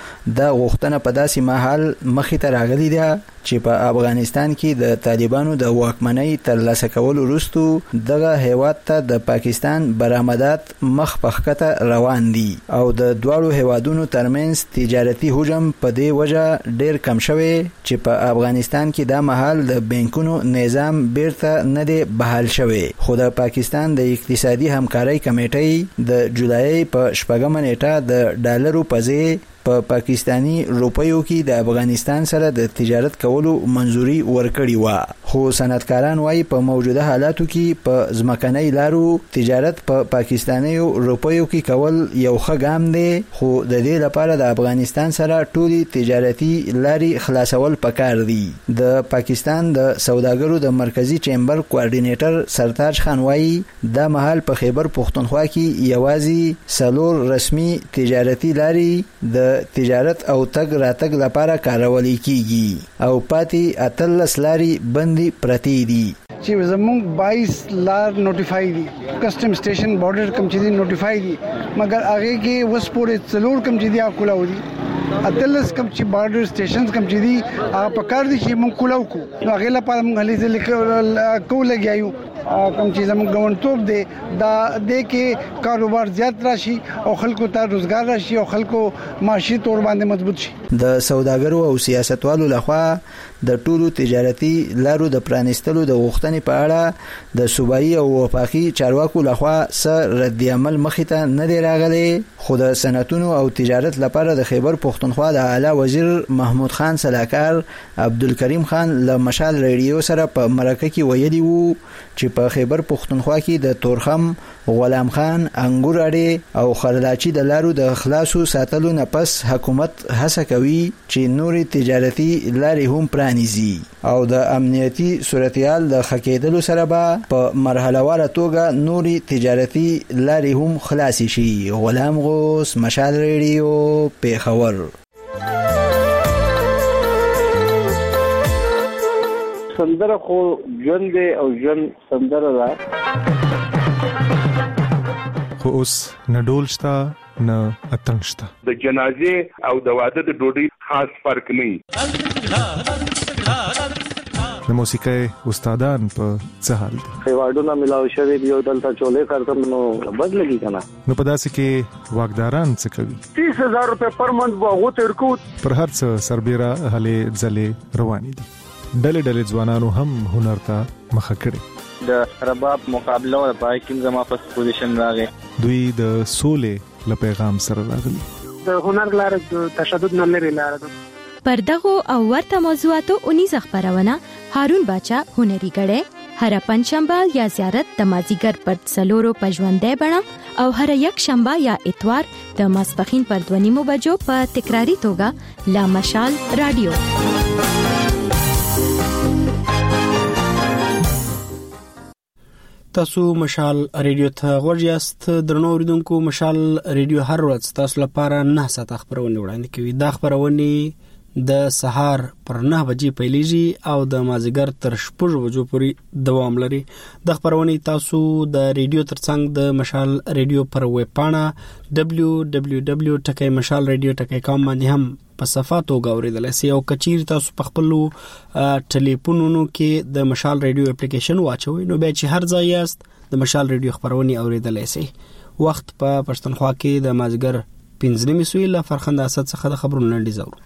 د غوښتنه په داسې مهال مخې ته راغلي ده چې په افغانستان کې د طالبانو د واکمنۍ ترلاسه کولو وروسته دغه هیواد ته د پاکستان برآمدات مخ په ښکته روان دي او د دواړو هیوادونو ترمنځ تجارتي حجم په دې وجه ډیر کم شوی چې په افغانستان کې د مهال د بانکونو نظام بیرته نه دی بحال شوی خو د پاکستان د اقتصادي همکارۍ کمیټې د جولای په شپږمه نیټه د ډالرو په ځای په پا پاکستانی روپیو کې د افغانستان سره د تجارت کولو منځوري ورکړی و خو صنعتکاران وايي په موجوده حالاتو کې په ځمکنۍ لارو تجارت په پا پاکستانی روپیو کې کول یو ښه ګام دی خو د دې لپاره د افغانستان سره ټولي تجارتي لارې خلاصول پکار دي د پاکستان د سوداګرو د مرکزی چیمبر کوارډینیټر سرتاج خان وايي د مهال په خیبر پښتونخوا کې یوازې سلور رسمي تجارتي لارې د تجارت او تګ راتګ لپاره کارول کیږي او پاتې اتلس لارې بندي پرتی دي چې زموږ بایس لار نوټیفای دي کسٹم سټیشن بارډر کم چې دي نوټیفای دي مګر هغه کې وس پورې څلور کم چې دي اکولاو دي اتلس کم چې بارډر سټیشنز کم چې دي هغه پکار دي چې موږ کولاو کو نو هغه لپاره موږ هلي لیکل کو لګیایو کم چې زموږ ګوندټوب دی دا د کې کاروبار زیات راشي او خلکو ته روزګار راشي او خلکو معاشي تور باندې مضبوط شي د سوداګرو او سیاستوالو لخوا د ټولو تجارتي لارو د پرانستلو د غوښتنې په اړه د صوبایي او وفاقي چارواکو لخوا سر رد عمل مخې ته نه دی راغلی خو د صنعتونو او تجارت لپاره د خیبر پښتونخوا د اعلی وزیر محمود خان سلاکار عبدالکریم خان له مشال ریډیو سره په مرکه کې ویلي وو چې په خیبر پښتونخوا کې د تورخم غلام خان انګور اړې او خرداچی د لارو د خلاصو ساتلو نه پس حکومت هڅه کوي چې نوري تجارتي لارې هم پرانیزي او د امنیتي صورتحال د خکېدلو سره به په مرحله واره توګه نوري تجارتي لارې هم خلاص شي غلام غوث مشال ریډیو پیښور سندره خو ژوند دی او ژوند سندره ده خو اوس نه ډول شته نه اتڼ شته د جنازې او د واده د ډوډۍ خاص فرق نه د موسیقۍ استادان په څه حال دي خیواړونه ملاو شوی دی او دلته چولې کارتم نو بد لګي کنه نو په داسې کې واګداران څه کوي تیس هزار روپے پر منت بوغو ترکو پر هر څه سربېره هلې ځلې روانې دي ډلې ډلې ځوانانو هم هنر ته مخه کړي د رباب مقابله او پای کې زما په پوزیشن راغی دوی د سولې له پیغام سره راغلي د هنر لار د تشدد نه لري لار ده پر دغه او ورته موضوعاتو اونیزه خبرونه هارون باچا هنري غړې هر پنځشنبه یا زیارت د مازیګر پر څلورو پښوندې بڼه او هر یک شنبه یا اتوار د ماسپخین پر دوه نیمو بجو په تکراری توګه لا مشال رادیو تاسو مشال ریډیو ته غوږ یاست درنو اوریدونکو مشال ریډیو هر ورځ تاسو لپاره نه ساعت خبرونه وړاندې کوي دا خبرونه د سهار پر نه بجې پیلېږي او د مازیګر تر شپږ بجو پورې دوام لري د خبرونه تاسو د ریډیو ترڅنګ د مشال ریډیو پر ویب پاڼه دبلیو دبلیو دبلیو ټکی مشال ریډیو ټکی کام باندې هم په صفاتو غوړېدل سي او کچیر تاسو په خپل ټلیفونونو کې د مشال ریډیو اپلیکیشن واچوي نو به چې هر ځای یاست د مشال ریډیو خبرونه اوریدل سي وخت په پښتونخوا کې د مازیګر پنځه نیمې سوي له فرخنده اسد څخه د خبرونو نړۍ زو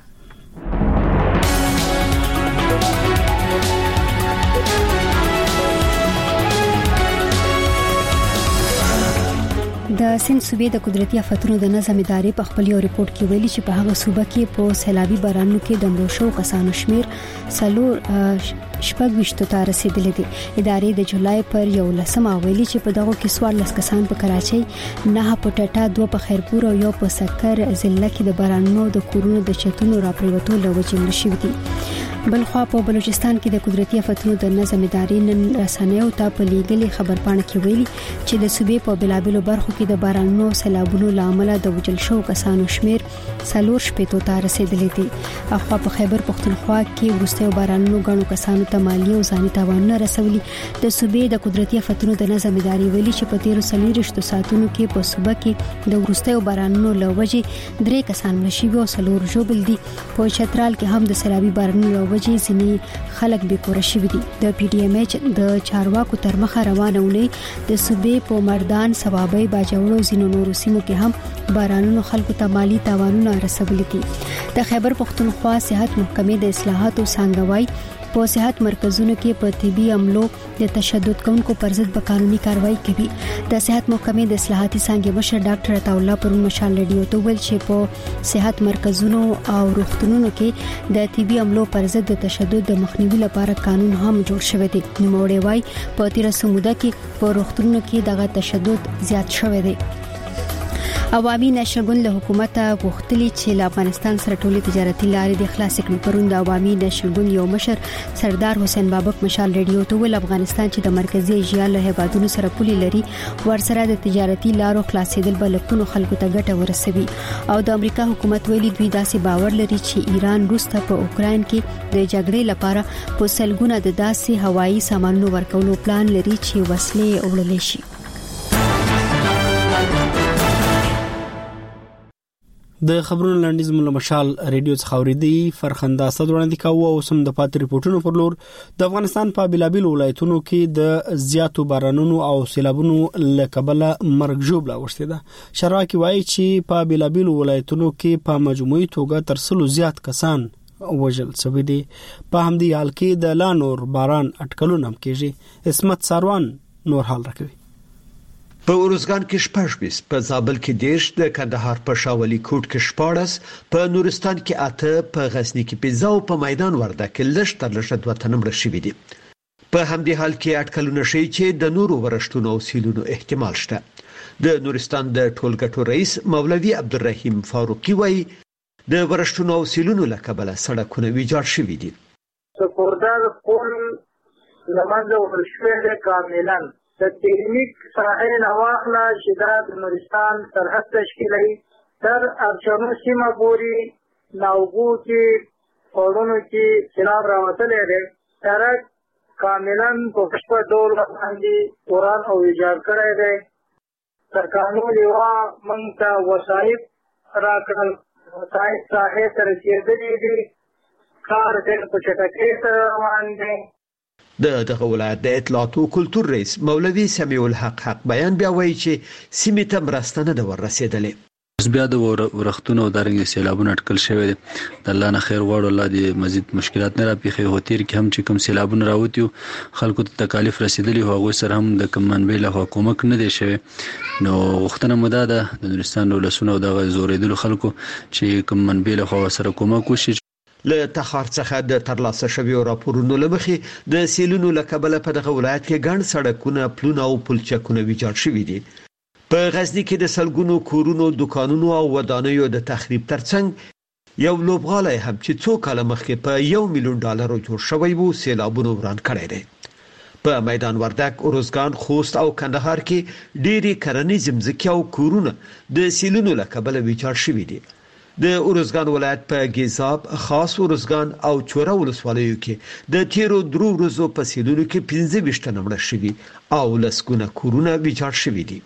د سند صوبې د قدرتي آفتونو د نظم ادارې په خپل یو ریپورت کې ویلي چې په هغه صوبه کې په سیلابي بارانونو کې د مړو شوو کسانو شمیر څلور شپږ ویشتو ته رسیدلی دی. ادارې د جولای پر یو لسمه ویلي چې په دغه کې څوارلس کسان په کراچۍ، نه په ټټا، دوه په خیرپور او یو په سکر ضلع کې د بارانونو د کورونو د چتونو راپریوتو له وجې مړه شوي دي. بلخوا په بلوچستان کې د قدرتي آفتونو د نظم ادارې نن رسنیو ته په لیږلي خبرپاڼه کې ویلي چې د صوبې په بلابلو برخو کې د بارانونو سیلابونو له امله د وژل شوو کسانو شمیر څلور شپېتو ته رسیدلی دی. اخوا په خیبر پښتونخوا کې وروستیو بارانونو ګڼو کسانو ته مالي او ځاني تاوانونه رسولي. د صوبې د قدرتي آفتونو د نظم ادارې ویلي چې په تیرو څلوېښتو ساعتونو کې په صوبه کې د وروستیو بارانونو له وجې درې کسان مړه شوي او څلور ژوبل دي. په چترال کې هم د سیلابي بارانونو له وجې ځینې خلک بې کوره شوي دي. د پی ډي ایم ایچ د چارواکو تر مخه روانه اونۍ د صوبې په مردان، صوابۍ، باجوړ او ځینو نورو سیمو کې هم بارانونو خلکو ته مالي تاوانونه رسولي دي. د خیبر پښتونخوا صحت محکمې د اصلاحاتو څانګه وايي په صحت مرکزونو کې په طبي عملو د تشدد کوونکو پر ضد به قانوني کاروایی کوي. د صحت محکمې د اصلاحاتي څانګې مشر ډاکټر عطا الله پرون مشال رادیو ته ویل چې په صحت مرکزونو او روغتونونو کې د طبي عملو پر ضد د تشدد د مخنیوي لپاره قانون هم جوړ شوی دی. نوموړی وايي په تیر سموده کې په روغتونونو کې دغه تشدد زیات شوی دی. عوامي نېشنل ګوند له حکومت غوښتلي چې له افغانستان سره ټولې تجارتي لارې د خلاص کړي. پرون د عوامي نېشنل ګوند یو مشر سردار حسین بابک مشال رادیو ته ویل افغانستان چې د مرکزی ایشیا له هیوادونو سره پولي لري ورسره د تجارتي لارو خلاصېدل به لکونو خلکو ته ګټه ورسوي. او د امریکا حکومت ویلي دوی داسې باور لري چې ایران روس ته په اوکراین کې د جګړې لپاره په سلګونه د داسې هوایي سامانونو ورکولو پلان لري چې وسلې وړلې شي. د خبرونو لاندیز مل مشال ریډیو څخه اوریدي فرخنده اسد وړاندې کاوه او سم د پات ریپورتونو پر لور د افغانستان په بلابل ولایتونو کې د زیاتو بارانونو او سیلابونو لکبله مرګ جوړه وشته ده. شراکي وایي چې په بلابل ولایتونو کې په مجموعي توګه تر سلو زیات کسان وژل شوي دي. په همدې حال کې د لا نور باران اټکلونه هم کېږي. اسمت ساروان نور حال راکوي. په اورزګان کې شپږ بیس، په زابل کې دیش، د کندهار په شاولي کوټ کې شپاړس، په نورستان کې اته، په غزنی کې پنځه او په میدان ورده کې لږ تر لږه دوه تنه مړه شوي دي. په همدې حال کې اټکلونه ښیي چې د نورو ورښتونو او سیلونو احتمال شته. د نورستان د ټولګټو رئیس مولوي عبدالرحیم فاروقي وایي د ورښتونو او سیلونو له کبله سړکونه ویجاړ شوي دي. سپوردار پول لمنځه وړل شوی دی کاملا. د تکنیک ساحل نواخلا چې دا د نورستان سرحد تشکیلوي تر ارچنو سیمه پورې ناوګو کې پوړونو کې سیلاب راوتلی دی. سړک کاملا په بشپړ ډول باندې وران او ویجاړ کړی دی. سرکانو لیوا موږ ته وسایط راکړل، وسایط ساحې ته رسېدلي دي. کار ډېر په چټکۍ سره روان دی. د دغه ولایت د اطلاعات او کلتور رئیس مولوي سمیع الحق حق بیان بیا وایي چې سیمې ته مرسته نه ده ورسېدلې. اوس بیا د ورښتونو او دارنګ سیلابونو اټکل شوی دی. د الله نه خیر غواړو، الله دې مزید مشکلات نه راپېښوي. هو تیر کې هم چې کوم سیلابونه راوتي وو خلکو ته تکالیف رسېدلي وو، هغوی سره هم د کوم منبع لخوا کومک نه دی شوی. نو غوښتنه مو دا ده د نورستان د ولسونو او دغه زورېدلو خلکو چې کوم منبع لخوا ورسره کومک وشي. له تخار څخه د ترلاسه شویو راپورونو له مخې د سیلونو له کبله په دغه ولایت کې ګڼ سړکونه، پلونه او پلچکونه ویجاړ شوي دي. په غزنی کې د سلګونو کورونو، دکانونو او ودانیو د تخریب ترڅنګ یو لوبغالی هم چې څو کاله مخکې په یو میلیون ډالرو جوړ شوی وو سیلابونو وران کړی دی. په میدان وردک، اورزګان، خوست او کندهار کې ډېری کرنیز ځمکې او کورونه د سیلونو له کبله ویجاړ شوي دي. د اورزګان ولایت په ګیزاب، خاص اورزګان او چوره ولسوالیو کې د تیرو درو ورځو په سیلونو کې پنځه ویشت تنه مړه شوي او لسګونه کورونه ویجاړ شوي دي.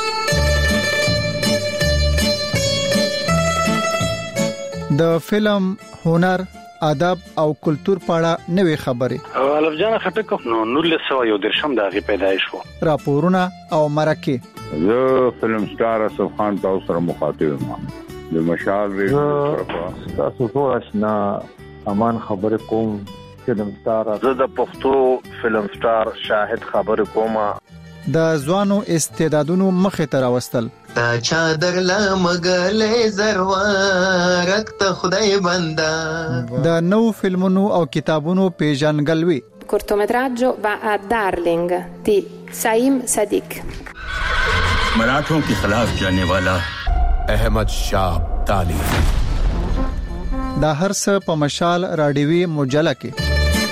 د فلم، هنر، ادب او کلتور په اړه نوې خبرې. الف جان خټک نو نولس سوه یو درشم د هغې پیدایش وو. راپورونه او مرکې. زه فلم سټار اسف خان تاسو سره مخاطب یم. د مشال ریډیو تاسو ټول آشنا امان خبر کوم فلم سټار. زه د پښتو فلم سټار شاهد خبر کوم. د ځوانو استعدادونو مخې ته راوستل. تا چادر لا مګلې زروارک ته خدای بندا. د نو فلمونو او کتابونو پیژنګلوي. cortometraggio va a Darling di Saim Sadiq. मराठों के खिलाफ जाने वाला अहमद शाह अब्दाली. دا هر څه په مشال راډیوي مجله کې.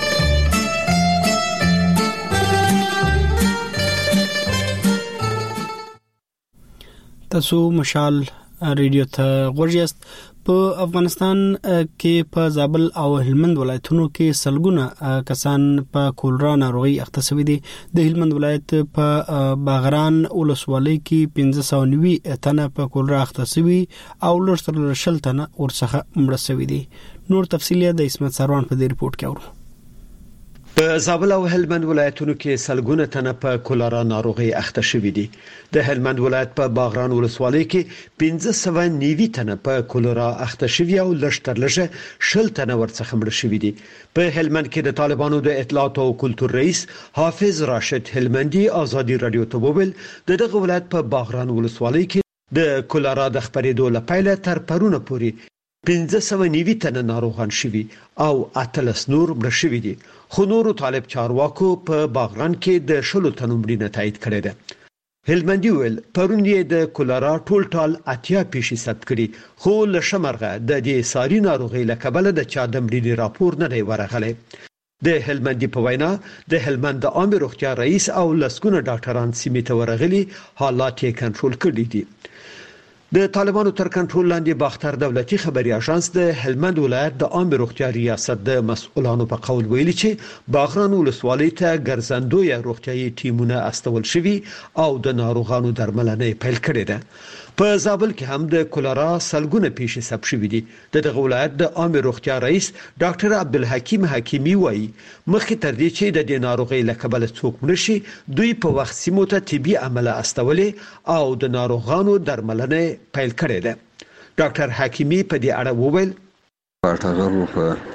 تاسو مشال ریډیو ته غوږیاست. په افغانستان کې په زابل او هلمند ولایتونو کې سلګونه کسان په کولرا ناروغي اخته شوي دي. د هلمند ولایت په باغران ولسوالۍ کې پنځه سوه او نوي تنه په کولرا اخته شوي او لږ تر لږه شل تنه ورڅخه مړه شوي دي. نور تفصیل د اسمت سروان په دې ریپورت کې اورو. په زابل او هلمند ولایتونو کې سلګونه تنه په کولرا ناروغي اخته شوي دي. د هلمند ولایت په باغران ولسوالۍ کې پنځه سوه او نوي تنه په کولرا اخته شوي او لږ تر لږه شل تنه ورڅخه مړه شوي دي. په هلمند کې د طالبانو د اطلاعات او کلتور رئیس حافظ راشد هلمندي ازادي رادیو ته وویل د دغه ولایت په باغران ولسوالۍ کې د کولرا د خپرېدو لپاره تر پرونه پورې پنځه سوه او نوي تنه ناروغان شوي او اتلس نور مړه شوي دي. خو نورو طالب چارواکو په باغران کې د شلو تنو مړینه تایید کړې ده. هلمندي ویل پرون یې د کولرا ټول ټال اتیا پیښې ثبت کړي، خو له شمرغه د دې ساري ناروغي له کبله د چا د مړینې راپور نه دی ورغلی. د هلمندي په وینا د هلمند د عامه روغتیا رئیس او لسګونه ډاکټران سیمې ته ورغلي، حالات یې کنټرول کړي دي. د طالبانو تر کنټرول لاندې باختر دولتي خبري اژانس د هلمند ولایت د عامه روغتیا ریاست د مسؤلانو په قول ویلي چې باغران ولسوالۍ ته ګرځندوی روغتیايي ټیمونه استول شوي او د ناروغانو درملنه پیل کړې ده. په زابل کې هم د کولرا سلګونه پیښې ثبت شوې دي. د دغه ولایت د عامه روغتیا رئیس ډاکټر عبدالحکیم حکیمی وایي مخکې تر دې چې د دې ناروغۍ له کبله څوک مړ شي، دوی په وخت سیمو ته طبي عمله استولې او د ناروغانو درملنه پیل کړې ده. ډاکټر حکیمی په دې اړه وویل پټغرو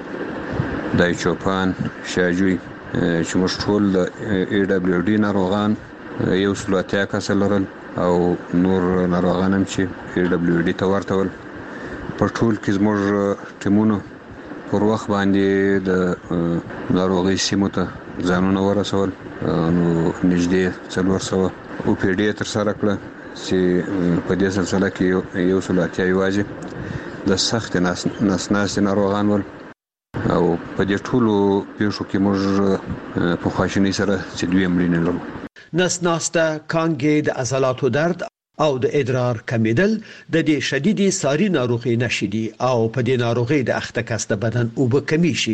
په دای چوپان شاجوی چې موږ ټول ای دبلیو ډي ناروغان یو سلواتیا کس لرل او نور ناروغان هم چې ای دبلیو ډي ته ورته ول. په ټول کې زموږ ټیمونو پر وخت باندې د ناروغي سیمو ته ځانونه ورسول، نو نږدې څلور سوه او پی ډي تر سره کړه چې په دې سلسله کې یو سل اتیا یوازې د سخت نسناس ناروغان ول او په دې ټولو پیښو کې موږ په خواشینۍ سره چې دوی مړینې لرو. نسناسته، کانګې، د عضلاتو درد او د ادرار کمیدل د دې شدیدي ساري ناروغي نښې دي او په دې ناروغي د اخته کس د بدن اوبه کمی شي.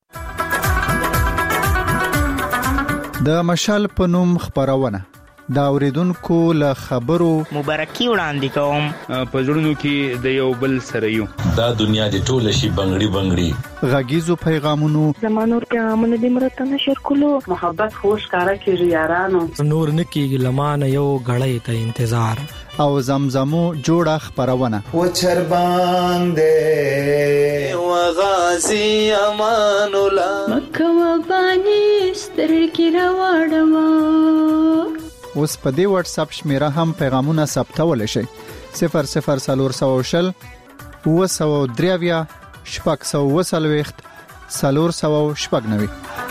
د مشال په نوم خبرونه دا اوریدونکو له خبرو مبارکي وړاندې کوم. په ژوندونو کې د یو بل سره یو دا دنیا د ټوله شي بنگړي بنگړي غږیزو پیغامونو زمانور پیغامونه د مرته نشر کولو محبت خوش کارا کې یارانو نور نکیږي لمانه یو غړې ته انتظار او زمزمو جوړه خبرونه و چر باندې و غازی امان الله مکه و باندې سترګې راوړم. اوس په دې واتس اپ شمیره هم پیغامونه ثبتول شي صفر صفر سلور سو شل و سو دریویا شپږ سو وسلويخت سلور سو شپږ نوي.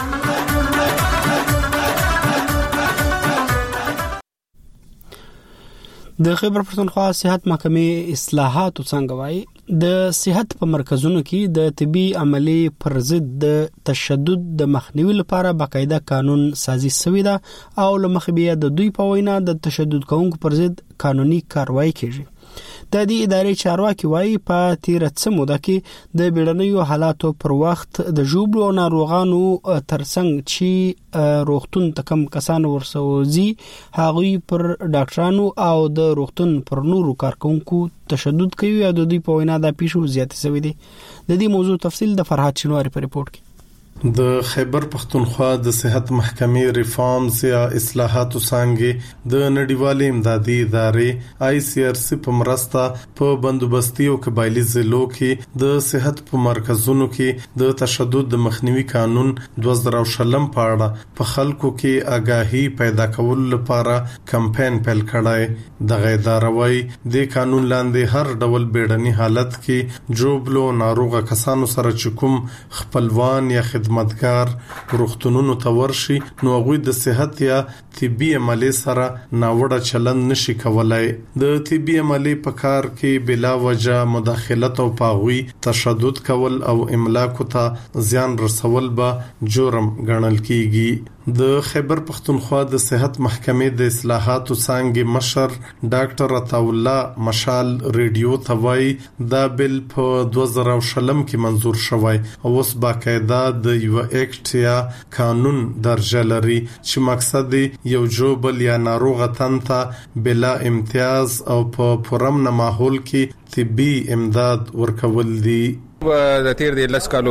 د خیبر پښتونخوا صحت محکمې اصلاحات څنګه وایي د صحت په مرکزونو کې د طبي عملي پر ضد د تشدد د مخنیوي لپاره باقاعده قانون سازي شوی ده او لمخې بیا د دوی په وینا د تشدد کوونکو پر ضد قانوني کاروایی کیږي. د دې ادارې چارواکي وایي په تیر څه موده کې د بیړنیو حالاتو پر وخت د ژوبلو ناروغانو ترڅنګ چې روغتون ته کم کسان ورسوځي هغوی پر ډاکټرانو او د روغتون پر نورو کارکونکو تشدد کوي او د دوی په وینا د پیښو زیاتې شوې دي. د دې موضوع تفصیل د فرحات شنواری په ریپورت کې. د خیبر پختونخوا د صحت محکمې ریفارمز یا اصلاحات څنګه د نړیوالې امدادي ادارې آی سی آر سی په مرسته په بندوبستي او قبایلی ضلعو کې د صحت په مرکزونو کې د تشدد د مخنیوي قانون دوه زره شلم په اړه په خلکو کې آگاهي پیدا کولو لپاره کمپاین پیل کړای د غیداروي د قانون لاندې هر ډول بیړني حالت کې جوبلو ناروغه کسانو سره چکم خپلوان یا خدمتګار روغتونونو ته ورشي نو هغه د صحت یا طبي عملي سره ناوړه چلند نشي کولای. د طبي عملي په کار کې بلا وجه مداخلت او پاغوي تشدد کول او املاک ته زیان رسول به جرم ګڼل کیږي. د خیبر پختونخوا د صحت محکمې د اصلاحاتو څنګه مشر ډاکټر عطاالله مشال ریډیو توای دا بل په دوه زره شلم کې منزور شوی او اوس باقاعده د یو اکټ یا قانون درجه لري چې مقصد یو جوبل یا ناروغه تنته بلا امتیاز او په پرمن ماحول کې طبي امداد ورکول دي. د تیر د لس کالو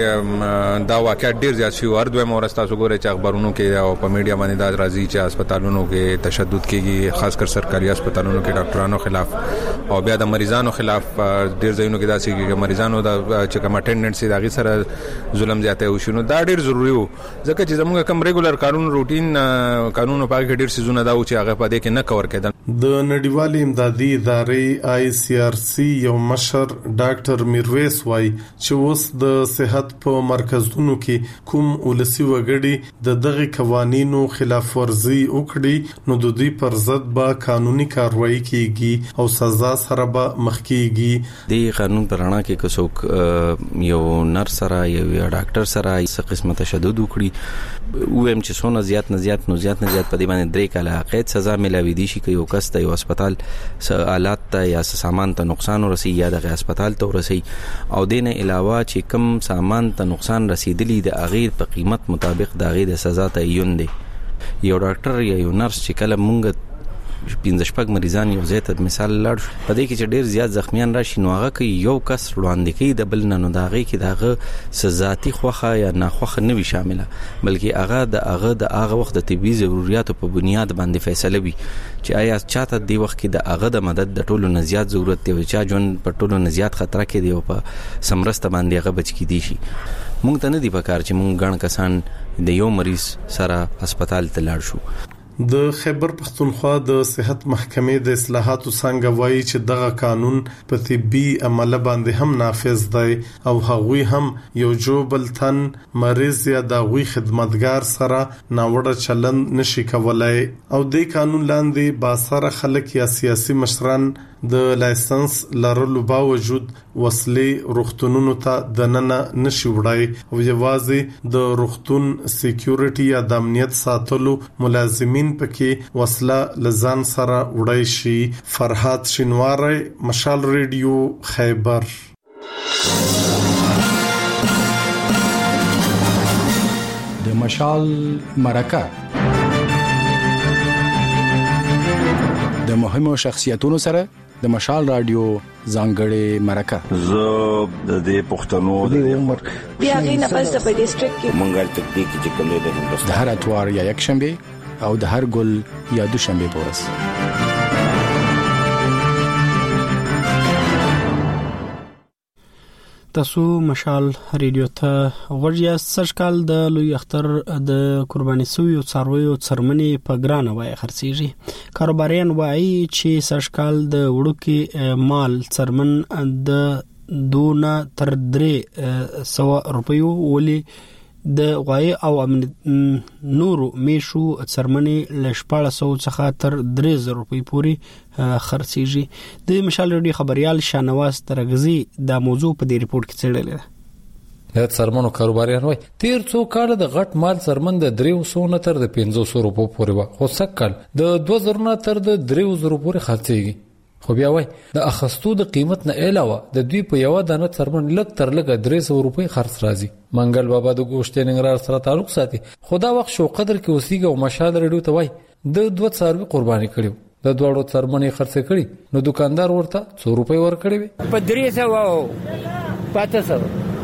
کې دا واقعیت ډیر زیات شي ورته مورستا وګوره چې اخبارونو کې او په میډیا باندې دا راځي چې هسپتالونو کې تشدد کیږي خاص کر سرکاري هسپتالونو کې ډاکټرانو خلاف او بیا د مریضانو خلاف ډیر ځایونو کې دا چې مریضانو د چې کوم اټینډنټ سي داغي سره ظلم زیاته او شنو دا ډیر ضروری وو ځکه چې زموږ کوم ریګولر قانون روټین قانونو په کې ډیر سيزونه دا و چې هغه په دې کې نه کور کېدل. د نړیوالې امدادي ادارې آی سی آر سی یو مشر ډاکټر میرویس وای چې اوس د صحت په مرکزونو کې کوم ولسی وګړي د دغه قوانینو خلاف ورزي وکړي نو د دوی پر ضد به قانوني کاروایی کیږي او سزا سره به مخ کیږي. د قانون پرانا کې کوڅوک یو نرس سره یو ډاکټر سره څه قسمه تشدد وکړي او هم چې څونه زیات نه زیات نو زیات نه زیات په دې باندې درې کاله قید سزا ملاوي دي شي که یو کس ته یو هسپتال آلات ته یا سامان ته نقصان ورسي یا د هسپتال ته ورسي او دینه علاوه چې کم سامان ته نقصان رسیدلی د اغیر په قیمت مطابق د اغیر د سزا تعین دی. یو ډاکټر یا یو نرس چې کله مونږ پینځه شپږ مریضان یو ځای ته مثال لاړ په دې کې چې ډیر زیات زخمیان راشي نو هغه کې یو کس وړاندې کوي د بل نه نو دا غي کې داغه سزاتي خوخه یا ناخوخه نه وي شامله بلکې هغه د هغه د هغه وخت د طبي ضرورتو په بنیاد باندې فیصله وي چې آیا چاته دی وخت کې د هغه د مدد د ټولو نه زیات ضرورت دی او چې جون په ټولو نه زیات خطر کې دی او په سمرسته باندې هغه بچ کی دي شي. مونږ ته نه دی پکار چې مونږ ګڼ کسان د یو مریض سره هسپتال ته لاړ شو. د خیبر پختونخوا د صحت محکمې د اصلاحاتو څنګه وایي چې دغه قانون په طبي عمله باندې هم نافذ دی او هغوی هم یو جوبل تن مریض یا دغوی خدمتګار سره ناوړه چلند نشي کولای او د قانون لاندې باسره خلک یا سیاسي مشران د لایسنس لرلو باوجود وسلې روغتونونو ته دننه نشي وړای او یوازې د روغتون سکیورټي یا د امنیت ساتلو ملازمین پکې وسله لزان سره وړای شي. فرحات شینواری، مشال ریډیو، خیبر. د مشال مرکه د مهمو شخصیتونو سره د مشال رادیو ځانګړې مرکه. زه د دې پښتنو د عمر بیا غینه پس د ډیسټریکټ کې منګل تکنیک چې کوم د هندوستان د هر اتوار یا یک شنبه او د هر ګل یا دوشنبه پورس. تاسو مشال ریډیو ته وریا سرکال د لوی اختر د قرباني سویو څارویو څرمنې په ګرانه وای خرڅيږي. کاروباریان وایي چې سرکال د وړوکی مال څرمن د دونه تر درې سو روپیو ولي د غوای او نورو میشو څرمنې لشپاله سو څخه تر درې زره روپۍ پورې خرڅيږي. د مشال ریډیو خبريال شانواز ترغزي دا موضوع په دې ریپورت کې څېړلې ده. د څرمنو کاروباریان وایي تیر څو کال د غټ مال څرمن د درې سو نه تر د پنځه سو روپو پورې و خو سکل د دوه زره نه تر د درې زره پورې خرڅيږي. خو بیا وای د اخستو د قیمت نه علاوه د دوی په یو دانه څرمن لک تر لک درې سو روپۍ خرڅ راځي. منګل بابا د ګوشت ننګرهار سره تعلق ساتي. خدا وخت شو قدر کې اوسېږي او مشال ریډیو ته وای د دوه څاروي قرباني کړیو د دوړو څرمنې خرڅ کړي نو دکاندار ورته څو روپۍ ور کړې وي په درې سو او پاته سو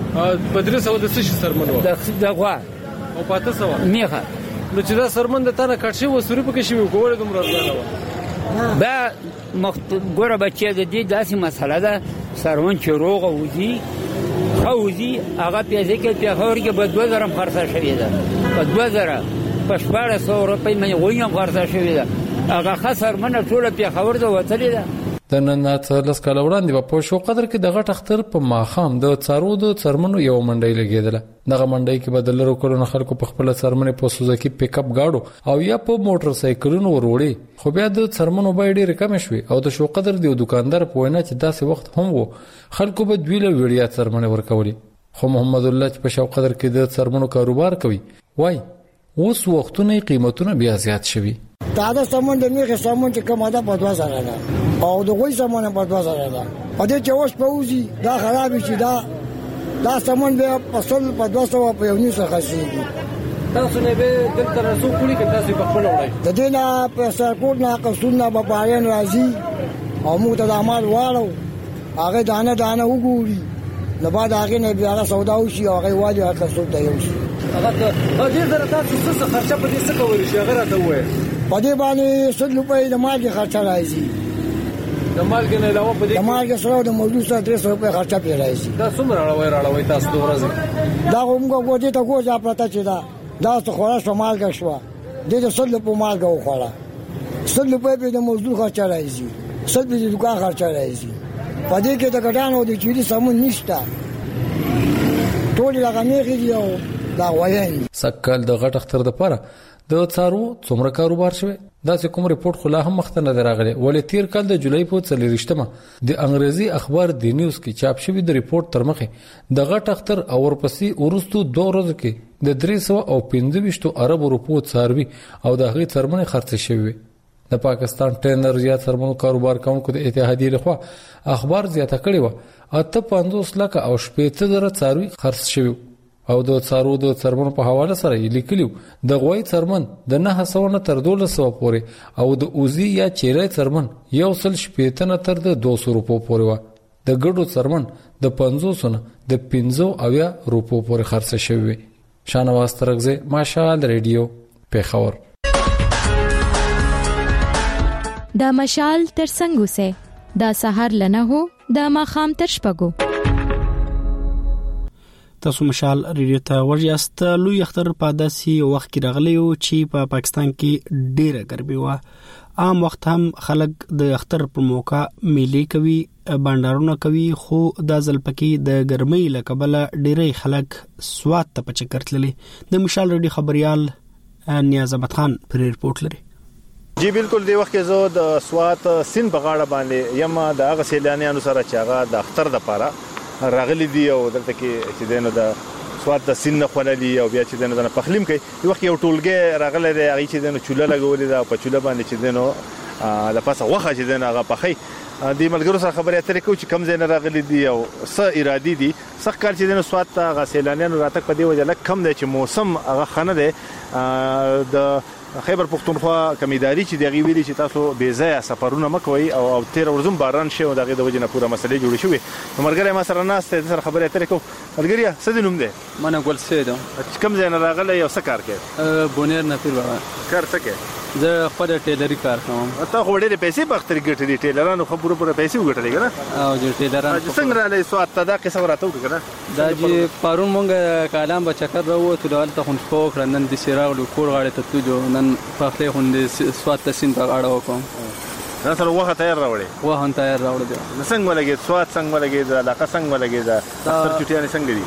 په درې سوه د څه شي سرمن و د غوا او په اته سوه میخه نو چې دا سرمن د تانه کټ شوی و سوري پکې شوی و کوړې دومره ارزانه وه دا ګوره بچیا د دې داسې مسله ده سرمن چې روغه وځي ښه وځي هغه پیسې کې پېښور کې به دوه زره خرڅه شوې ده په دوه زره په شپاړس سوه روپۍ باندې غوی هم خرڅه شوې ده هغه ښه سرمنه ټوله پېښور ته وتلې ده د نن څلس کاله وړاندې په شو قدر کې د غټ اختر په ماخام د څارو د څرمنو یو منډۍ لګېدله دغه منډۍ کې بدل لرو کولو خلکو په خپل څرمنې په سوزوکی پیک اپ گاډو او یا په موټر سایکلونو وروړي خو بیا د څرمنو بیه ډېره کم شوې او د شو قدر دی دکاندار په وینا چې داسې وخت هم وو خلکو به دوی له وړیا څرمنې ورکولي خو محمد الله چې په شو قدر کې د څرمنو کاروبار کوي وای اوس وختونه قیمتونه بیا زیات شوي دا د سامان د میخه سامان چې کومه ده په دوه زره ده او د غوي سامان په دوه زره ده په دې چې اوس په وځي دا خراب شي دا دا سامان به په سل په دوه سوه په یو نیسه خسيږي تاسو نه به دلته رسو کړی کې تاسو په خپل وړای د دې نه په سرکوټ نه قصونه په پایان راځي او موږ ته د عمل واړو هغه دانه دانه وګوري نو بعد هغه نه بیا سودا وشي هغه واجب هغه سودا یو شي هغه د دې سره تاسو څه خرچه په دې څه کوي شي هغه راته وایي په دې باندې څو روپۍ د مالګې خرچه راځي د مالګې نه علاوه په دې د مالګې سره د موجود سره درې سوه روپۍ خرچه پې راځي دا څومره راوي راوي تاسو د ورځې دا موږ ګوتې ته ګوځه پرته چې دا دا څه خوړه شو مالګه شو دې د څو روپۍ مالګه وخوړه څو روپۍ په د موجود خرچه راځي څو په دې دکان خرچه راځي په دې کې د ګډانو د چيري سمون نشته ټول لغمې غږی او دا وایي سکل د غټ اختر د پاره د څارو څومره کاروبار شوی دا چې کوم ریپورت خلا هم مخته نه راغلی ولې تیر کال د جولای په څلورشتمه د انګریزي اخبار دی نیوز کې چاپ شوی د ریپورت تر مخه د غټ اختر او ورپسې ورستو دوه ورځې کې د درې سوه او پنځه ویشت ارب روپو څاروي او د هغې څرمنې خرڅ شوی د پاکستان ټینر زیات څرمنو کاروبار کوونکو د اتحادیې لخوا اخبار زیاته کړی و اته پنځوس لکه او شپږ زره څاروي خرڅ شوی او د څارو د څرمن په حواله سره یې لیکلیو د غوي څرمن د نه سوه نه تر دولس سوه پورې او د اوزي یا چیرې څرمن یو سل شپېته نه تر د دوه سوه روپو پورې و د ګډو څرمن د پنځوس نه د پنځه اویا روپو پورې خرڅ شوی شانواز ترغزه ماشال ریډیو پیښور دا مشال تر څنګه سه دا سحر لنه هو دا ماخام تر شپګو تاسو مشال ریډیو ته ورجاست لوی اختر په داسي وخت کې راغلی او چې په پا پاکستان کې ډیره ګرمي و عام وخت هم خلک د اختر په موقع میلي کوي بانډارونه کوي خو د ځل پکې د ګرمۍ لکبل ډیره خلک سوات ته په چکر تللي د مشال ریډیو خبريال نیاز احمد خان پر ریپورت لري جی بالکل دی وخت کې زه د سوات سین په غاړه باندې یم د هغه سیلانیانو سره چې هغه د اختر د پاره راغلي دی او دلته کې چې دینو د سوات د سین نه خوللی او بیا چې دینو د پخلیم کوي یو وخت یو ټولګه راغلی دی هغه چې دینو چوله لګولې دا په چوله باندې چې دینو د پاسه وخه چې دینو هغه پخې د ملګرو سره خبرې اترې کوي چې کم ځای نه راغلي دي او څه ارادي دي څه کار چې دینو سوات ته هغه سیلانیانو راتګ په دی وجه لک کم دی چې موسم هغه خنه دی د خیبر پختونخوا کمیداری چې دغه ویلي چې تاسو بې ځای سفرونه مکوئ او تیر ورځم باران شي او دغه د وجه نه پوره مسلې جوړې شوې مرګره ما سره ناسته سره خبرې اترې کوم مرګریا څه دې نوم دی منه ګل سید کم ځای نه راغلی یو څه کار کوي بونیر نفیر بابا کار څه کوي زه خپل ټیلري کار کوم ته خو ډېرې پیسې په اختر ګټلې ټیلرانو خبرو پر پیسې وګټلې کنه او چې ټیلران څنګه را لې سوات ته دا قصه ورته وکړه کنه دا چې پارون مونږ کالام به چکر راووتو دلته خون فوق نن د سیراغلو کور غاړه ته تلو نن په خپل د سوات تسین په اړه وکم دا سره وخت تیار راوړې وخت تیار راوړې دا څنګه ولګي سوات څنګه ولګي دا علاقه څنګه ولګي دا اختر چټیانه څنګه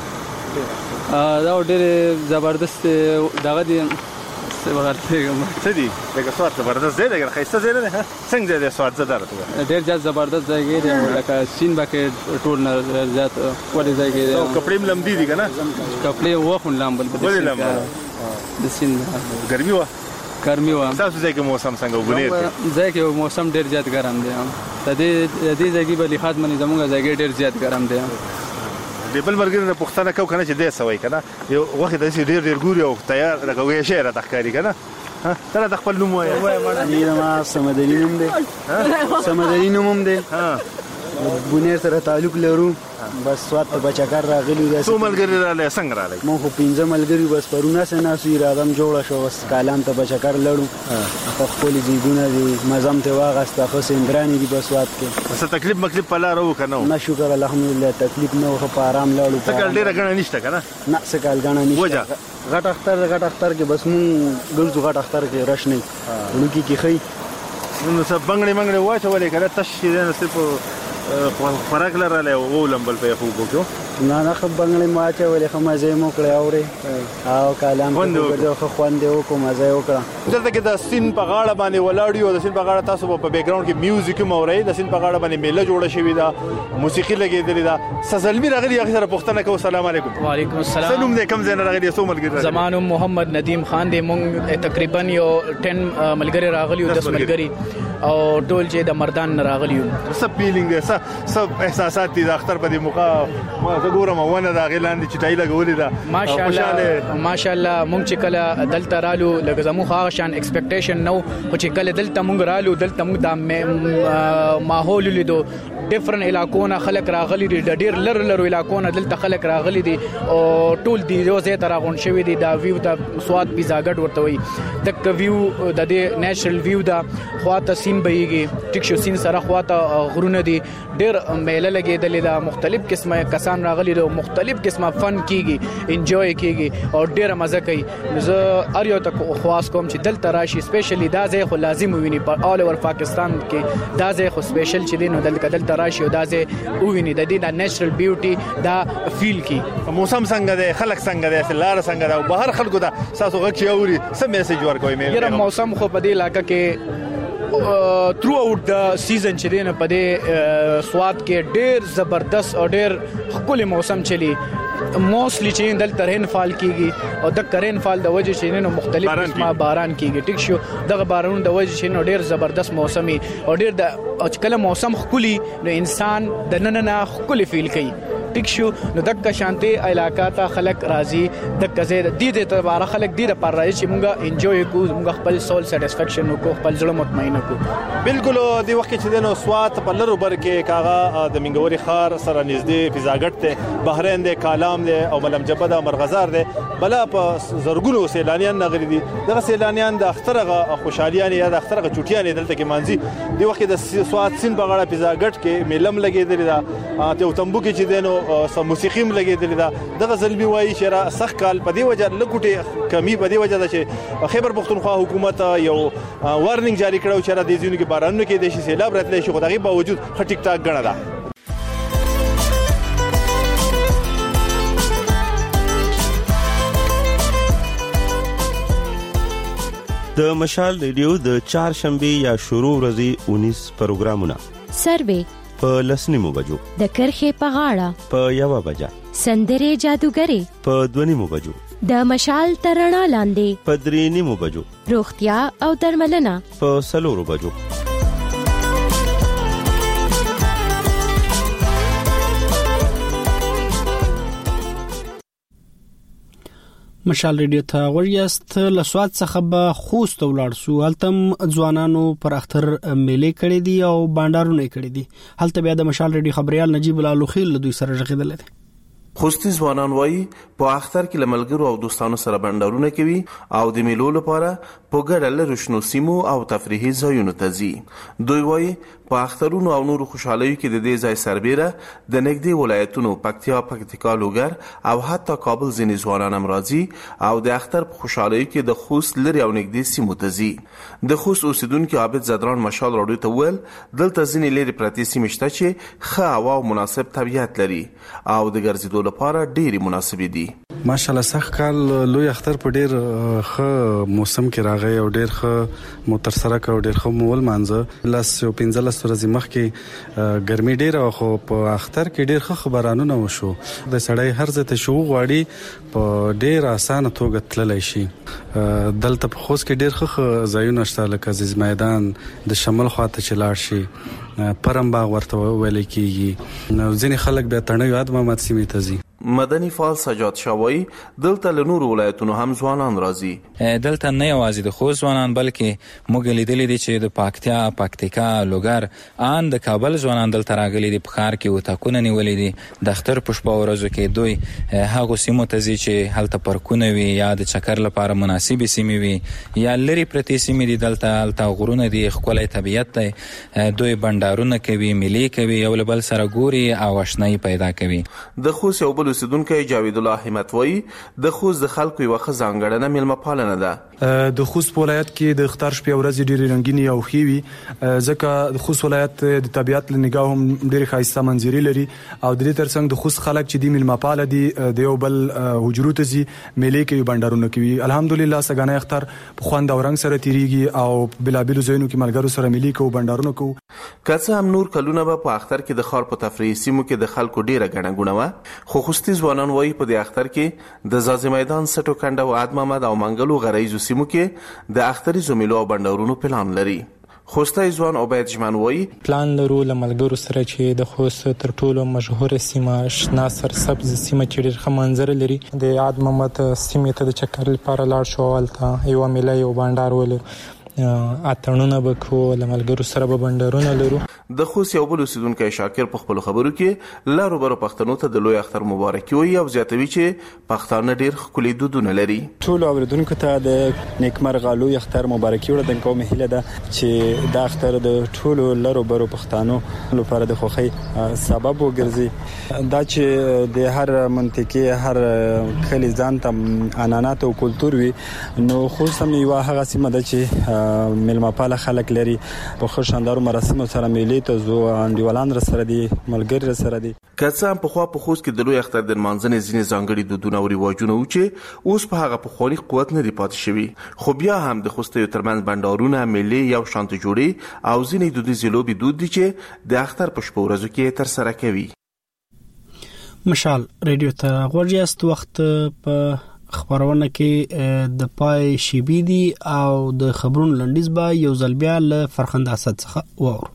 دي دا ډېر زبردست دغه دي څه ورته څه دي دا سوات زبردست دی دا خیسته دی نه څنګه دی سوات زدار ته ډېر ځات زبردست ځای دی لکه سین باکې ټول نه ځات ولې ځای دی او کپړې لمبي دي کنه کپړې وخت لامبل ولې لامبل د سین ګرمي و ګرمي و تاسو ځای کې موسم څنګه وګورئ ځای کې موسم ډېر زیات ګرم دی د دې د دې ځای په لحاظ باندې زموږ ځای ډېر زیات ګرم دی د بل مرګ نه پښتنه کو کنه چې دې سوي کنه یو وخت د ډېر ډېر ګوري او تیار راکوي شي را تخکاری کنه ها تر د خپل نوم وای وای ما سمدلی نوم دی سمدلی نوم دی ها بونیر سره تعلق لرو بس سواد ته بچکر راغلی دی څو ملګری رااله څنګه رااله مو خو پنځه ملګری بس پرونه سه ناسو ارادم جوړه شو بس کالام ته بچکر لړو په خپل ځیګونه دی مزم ته واغسته خو سندرانی دی بس سواد کې څه تکلیف مکلیف پلا راو کنه نه شکر الحمدلله تکلیف نه خو په آرام لاړو څه کال ډیره غنه نشته کنه نه څه کال غنه نشته وجه غټ اختر غټ اختر کې بس مون ګرځو غټ اختر کې رش نه لوکی کې خي نو څه بنگړې منګړې واچولې کړه تشې نه صرف فرق لرله او لمبل په خو وګو نه نه خو بنگړې ماچه ولې خو مزه مو کړې اوري او کلام وګړو خو خوند یو کوم مزه وکړه دلته کې د سین په غاړه باندې ولاړیو د سین په غاړه تاسو په بیک گراوند کې میوزیک موري د سین په غاړه باندې میله جوړه شوې ده موسیقي لګېدلې ده سزلمی راغلی هغه سره پښتنه کو سلام علیکم وعلیکم السلام سلام دې کم زین راغلی سو ملګری زمانو محمد ندیم خان دې مونږ تقریبا یو دس ملګری راغلی او دس ملګری او ټول چې د مردان راغلی څه فیلینګ ده څه احساسات دي د اختر په دې موقع ما زه ګورم ونه دا غلاندې چې ټایله غولې ده ماشاءالله ماشاءالله مونږ چې کله دلته رالو لکه زمو خو شان ایکسپیکټیشن نو او چې کله دلته مونږ رالو دلته مونږ د ماحول لیدو ډیفرنٹ علاقو نه خلک راغلي دي د ډیر لر لر علاقو نه دلته خلک راغلي دي او ټول دی روزه تر غون شوی دي دا ویو د سواد پیزاګټ ورته وي د ویو د دې نېچرل ویو دا خواته سین بهيږي ټیک شو سین سره خواته غرونه دي ډیر میله لګیدلې دا مختلف قسمه کسان راغلي دي مختلف قسمه فن کیږي انجوای کیږي او ډیر مزه کوي زه اریو ته خواص کوم چې دلته راشي سپیشلی دا ځای خو لازم ویني په اول اور پاکستان کې دا ځای خو سپیشل چې دین دلته دلته راشي دا ځای ویني د دې د نېچرل بیوټي دا فیل کی موسم څنګه ده خلک څنګه ده لار څنګه ده بهر خلکو دا تاسو غږ اوري سم میسج ورکوي مې یره موسم خو په دې علاقه کې تھرو آؤٹ د سیزن چې دین په دې سواد کې ډېر زبردست او ډېر خپل موسم چلی موستلی چې دلته رین فال کیږي او د کرین فال د وجه چې نو مختلف قسمه باران کیږي ټیک شو دغه باران د وجه چې نو ډېر زبردست موسمي او ډېر د کله موسم خولي نو انسان د نن نه خولي فیل کوي ټیک شو نو دغه شانتي علاقہ ته خلک راضي د کزه د دې ته بار خلک دې پر راځي چې مونږه انجوای کوو مونږ خپل سول سټیسفیکشن وکړو خپل ځړ مطمئن وکړو بالکل دی وخت چې دنو سوات په لرو بر کې کاغه د منګوري خار سره نږدې فضاګټ ته بحرین د کالام دی او ملم جبده مرغزار دی بلا په زرګونو سیلانیان نغری دي دغه سیلانیان د اخترغه خوشحالیان یا د اخترغه چټیان دلته کې مانځي دی وخت د سوات سین په غاړه فضاګټ کې میلم لګیدل دا ته تمبو کې چې دنو سم موسیقي لګیدل دا دغه زلمی وایي چې را سخت کال په دی وجه لګوټه کمی په دی وجه چې خیبر پختونخوا حکومت یو وارنینګ جاری کړو چې را دي ځینو کې بارانونو کې د شي سیلاب راتلی شي خو دغه باوجود ټیک ټاک غنه ده د مشال ریډیو د چهارشنبه یا شروع ورځې انیس پروګرامونه سروې په لسنیمو بجو د کرخې په غاړه په یوه بجه سندرې جادوګرې په دونیمو بجو د مشال ترڼا لاندې په درې نیمو بجو روغتیا او درملنه په سلورو بجو مشال ریډیو ته وریاست لسواد څخه به خوست ولاړ سو هلتم ځوانانو پر اختر میلې کړې دي او بانډارونه کړې دي هلته بیا د مشال ریډیو خبريال نجیب الالوخیل دوی سره ژغېدل دي خوستي ځوانان وایي په اختر کې لملګرو او دوستانو سره بانډارونه کوي او د میلو لپاره په ګډه لرو شنو سیمو او تفریحي ځایونو ته ځي دوی وایي په اخترونو او نورو خوشحالیو کې د دې ځای سربېره د نږدې ولایتونو پکتیا پکتیکا لوګر او حتی کابل ځینې ځوانان هم راځي او د اختر په خوشحالیو کې د خوست لري او نږدې سیمو ته ځي د خوست اوسیدونکو عابد زدران مشال راډیو ته ویل دلته ځینې لري پرتې سیمې شته چې ښه هوا او مناسب طبیعت لري او د ګرځېدو لپاره ډېری مناسبې دي ماشاءالله سخت کال لوی اختر په ډېر ښه موسم کې راغی او ډېر ښه مو ترسره کړ ډېر ښه مو ولمانځه لاس یو پنځلس ورځې مخکې ګرمي ډېره خو په اختر کې ډېر ښه خبرانونه وشو د سړی هر ځای ته شو غواړي په ډېر اسانه توګه تللی شي دلته په خوست کې ډېر ښه ځایونه شته لکه عزیز میدان د شمال خواته چې لاړ شي پرم باغ ورته ویل کیږي. نو ځینې خلک بیا تڼیو یاد محمد سیمې ته ځي. مدني فعال سجاد شاوی دلته له نورو ولایتونو هم ځوانان راځي. دلته نه یوازې د خوست ځوانان بلکې موږ لیدلي دي چې د پکتیا، پکتیکا، لوګر ان د کابل ځوانان دلته راغلي دي. په ښار کې وتاکونه نیولي دي. د اختر په شپه ورځو کې دوی هغو سیمو ته ځي چې هلته پارکونه وي یا د چکر لپاره مناسبې سیمې وي یا لرې پرتې سیمې دي. دلته هلته غرونه دي، ښکلی طبیعت دی. دوی بنډارونه کوي، میلې کوي، یو له بل سره ګوري او اشنایي پیدا کوي. د خوست یو بل اوسیدونکی جاوید الله همت وایي د خوست د خلکو یوه ښه ځانګړنه میلمه پالنه ده. د خوست په ولایت کې د اختر شپې ورځې ډېرې رنګینې او ښې وي، ځکه د خوست ولایت د طبیعت له نګاه هم ډېرې ښایسته منظرې لري او د دې ترڅنګ د خوست خلک چې دي میلمه پاله دي، د یو بل حجرو ته ځي، میلې کوي، بنډارونه کوي. الحمدلله سږنی اختر په خوند او رنګ سره تېرېږي او بېلابېلو ځایونو کې ملګرو سره میلې کوو، بنډارونه کوو. که څه هم نور کلونه به په اختر کې د ښار په تفریحي سیمو کې د خلکو ډېره ګڼه ګوڼه وه، خو خوستي ځوانان وایي په دې اختر کې د ځاځي میدان، سټو کنډه او عاد محمد او منګلو غرایزو سیمو کې د اختریزو میلو او بنډارونو پلان لري. خوستی ځوان عبید جمن وایي پلان لرو له ملګرو سره چې د خوست تر ټولو مشهوره سیمه شنه سرسبز سیمه چې ډېر ښه منظره لري د عاد محمد سیمې ته د چکر لپاره لاړ شو. هلته یوه میله یو بنډار ولرو، اتڼونه به کوو، له ملګرو سره به بنډارونه لرو. د خوست یو بل اوسیدونکی شاکر په خپلو خبرو کې لارو برو پښتنو ته د لوی اختر مبارکي وایي او زیاتوي چې پښتانه ډېر ښکلي دودونه لري. ټولو اورېدونکو ته د نیکمرغه لوی اختر مبارکي وړاندې کوم. هیله ده چې دا اختر د ټولو لارو برو پښتنو لپاره د خوښۍ سبب وګرځي. دا چې د هر منطقې، هر کلي ځان ته عنعنات او کلتور وي، نو خوست هم یوه هغه سیمه ده چې میلمه پاله خلک لري. په ښه شاندارو مراسمو سره میلې ته ځو، انډیوالان راسره دي، ملګري راسره دي. که څه هم پخوا په خوست کې د لوی اختر د لمانځنې ځینې ځانګړي دودونه او رواجونه وو چې اوس په هغه پخواني قوت نه دي پاتې شوي، خو بیا هم د خوستیو ترمنځ بنډارونه، میلې، یو شانته جوړې او ځینې دودیزې لوبې دود دي چې د اختر په شپو ورځو کې ترسره کوي. مشال ریډیو ته غوږ یاست. وخت په خبرونه کې د پای شیبی دی او د خبرونو لنډیز به یو ځل بیا له فرخند اسد څخه واورو.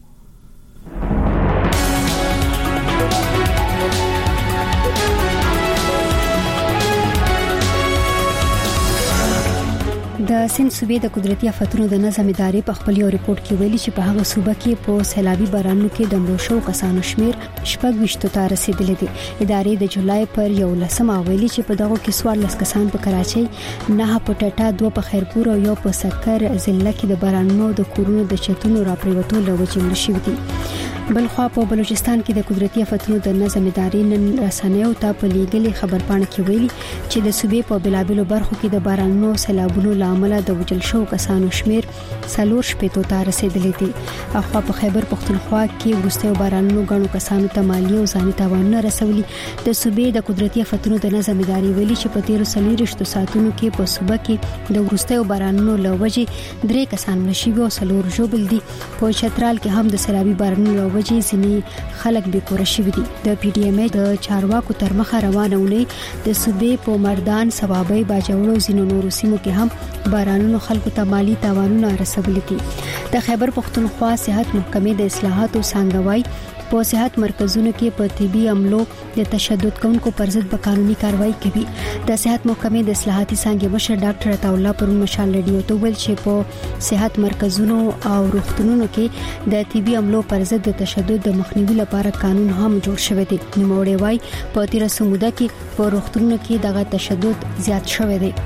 د سند صوبې د قدرتي آفتونو د نظم ادارې په خپل یو ریپورت کې ویلي چې په هغه صوبه کې په سیلابي بارانونو کې د مړو شوو کسانو شمیر شپږ ویشتو ته رسیدلی دی. ادارې د جولای پر یولسمه ویلي چې په دغو کې څوارلس کسان په کراچۍ، نه په ټټا، دوه په خیرپور او یو په سکر ضلع کې د بارانونو د کورونو د چتونو راپریوتو له وجې مړه شوي دي. بلخوا په بلوچستان کې د قدرتي آفتونو د نظم ادارې نن رسنیو ته په لیږلي خبرپاڼه کې ویلي چې د صوبې په بېلابېلو برخو کې د بارانونو سیلابونو له امله د وژل شوو کسانو شمیر څلور شپېتو ته رسیدلی دی. اخوا په خیبر پښتونخوا کې وروستیو بارانونو ګڼو کسانو ته مالي او ځاني تاوانونه رسولي. د صوبې د قدرتي آفتونو د نظم ادارې ویلي چې په تیرو څلوېښتو ساعتونو کې په صوبه کې د وروستیو بارانونو له وجې درې کسان مړه شوي او څلور ژوبل دي. په چترال کې هم د سیلابي بارانونو له وجې ځینې خلک بې کوره شوي دي. د پی ډي ایم ای د چارواکو تر مخه روانه اونۍ د صوبې په مردان، صوابۍ، باجوړ او ځینو نورو سیمو کې هم بارانونو خلکو ته مالي تاوانونه رسولي دي. د خیبر پښتونخوا صحت محکمې د اصلاحاتو څانګه په صحت مرکزونو کې په طبي عملو د تشدد کوونکو پر ضد به قانوني کاروایی کوي. د صحت محکمې د اصلاحاتي څانګې مشر ډاکټر عطاالله پرون مشال ریډیو ته ویل چې په صحت مرکزونو او روغتونونو کې د طبي عملو پر ضد د تشدد د مخنیوي لپاره قانون هم جوړ شوی دی. نوموړی وایي په تیره سموده کې په روغتونونو کې دغه تشدد زیات شوی دی.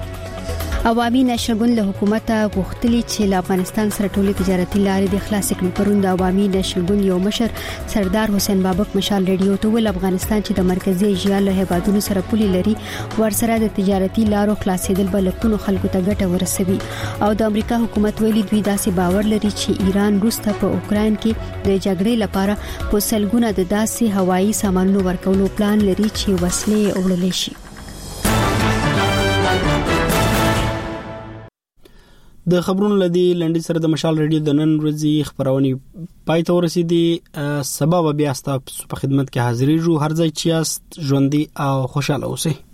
عوامي نېشنل ګوند له حکومت غوښتلي چې له افغانستان سره ټولې تجارتي لارې د خلاص کړي. پرون د عوامي نېشنل ګوند یو مشر سردار حسین بابک مشال ریډیو ته ویل افغانستان چې د مرکزي ایشیا له هیوادونو سره پولي لري، ورسره د تجارتي لارو خلاصېدل به لکونو خلکو ته ګټه ورسوي. او د امریکا حکومت ویلي دوی داسې باور لري چې ایران روس ته په اوکراین کې د جګړې لپاره په سلګونه د داسې هوایي سامانونو ورکولو پلان لري چې وسلې وړلې شي. د خبرونو لدی لنډي سره د مشال ریډیو د نن ورځې خبرونه پای ته ورسېدي. سبا بیا ستاسو په خدمت کې حاضرېږو. هر ځای چې یاست ژوندۍ او خوشاله اوسئ.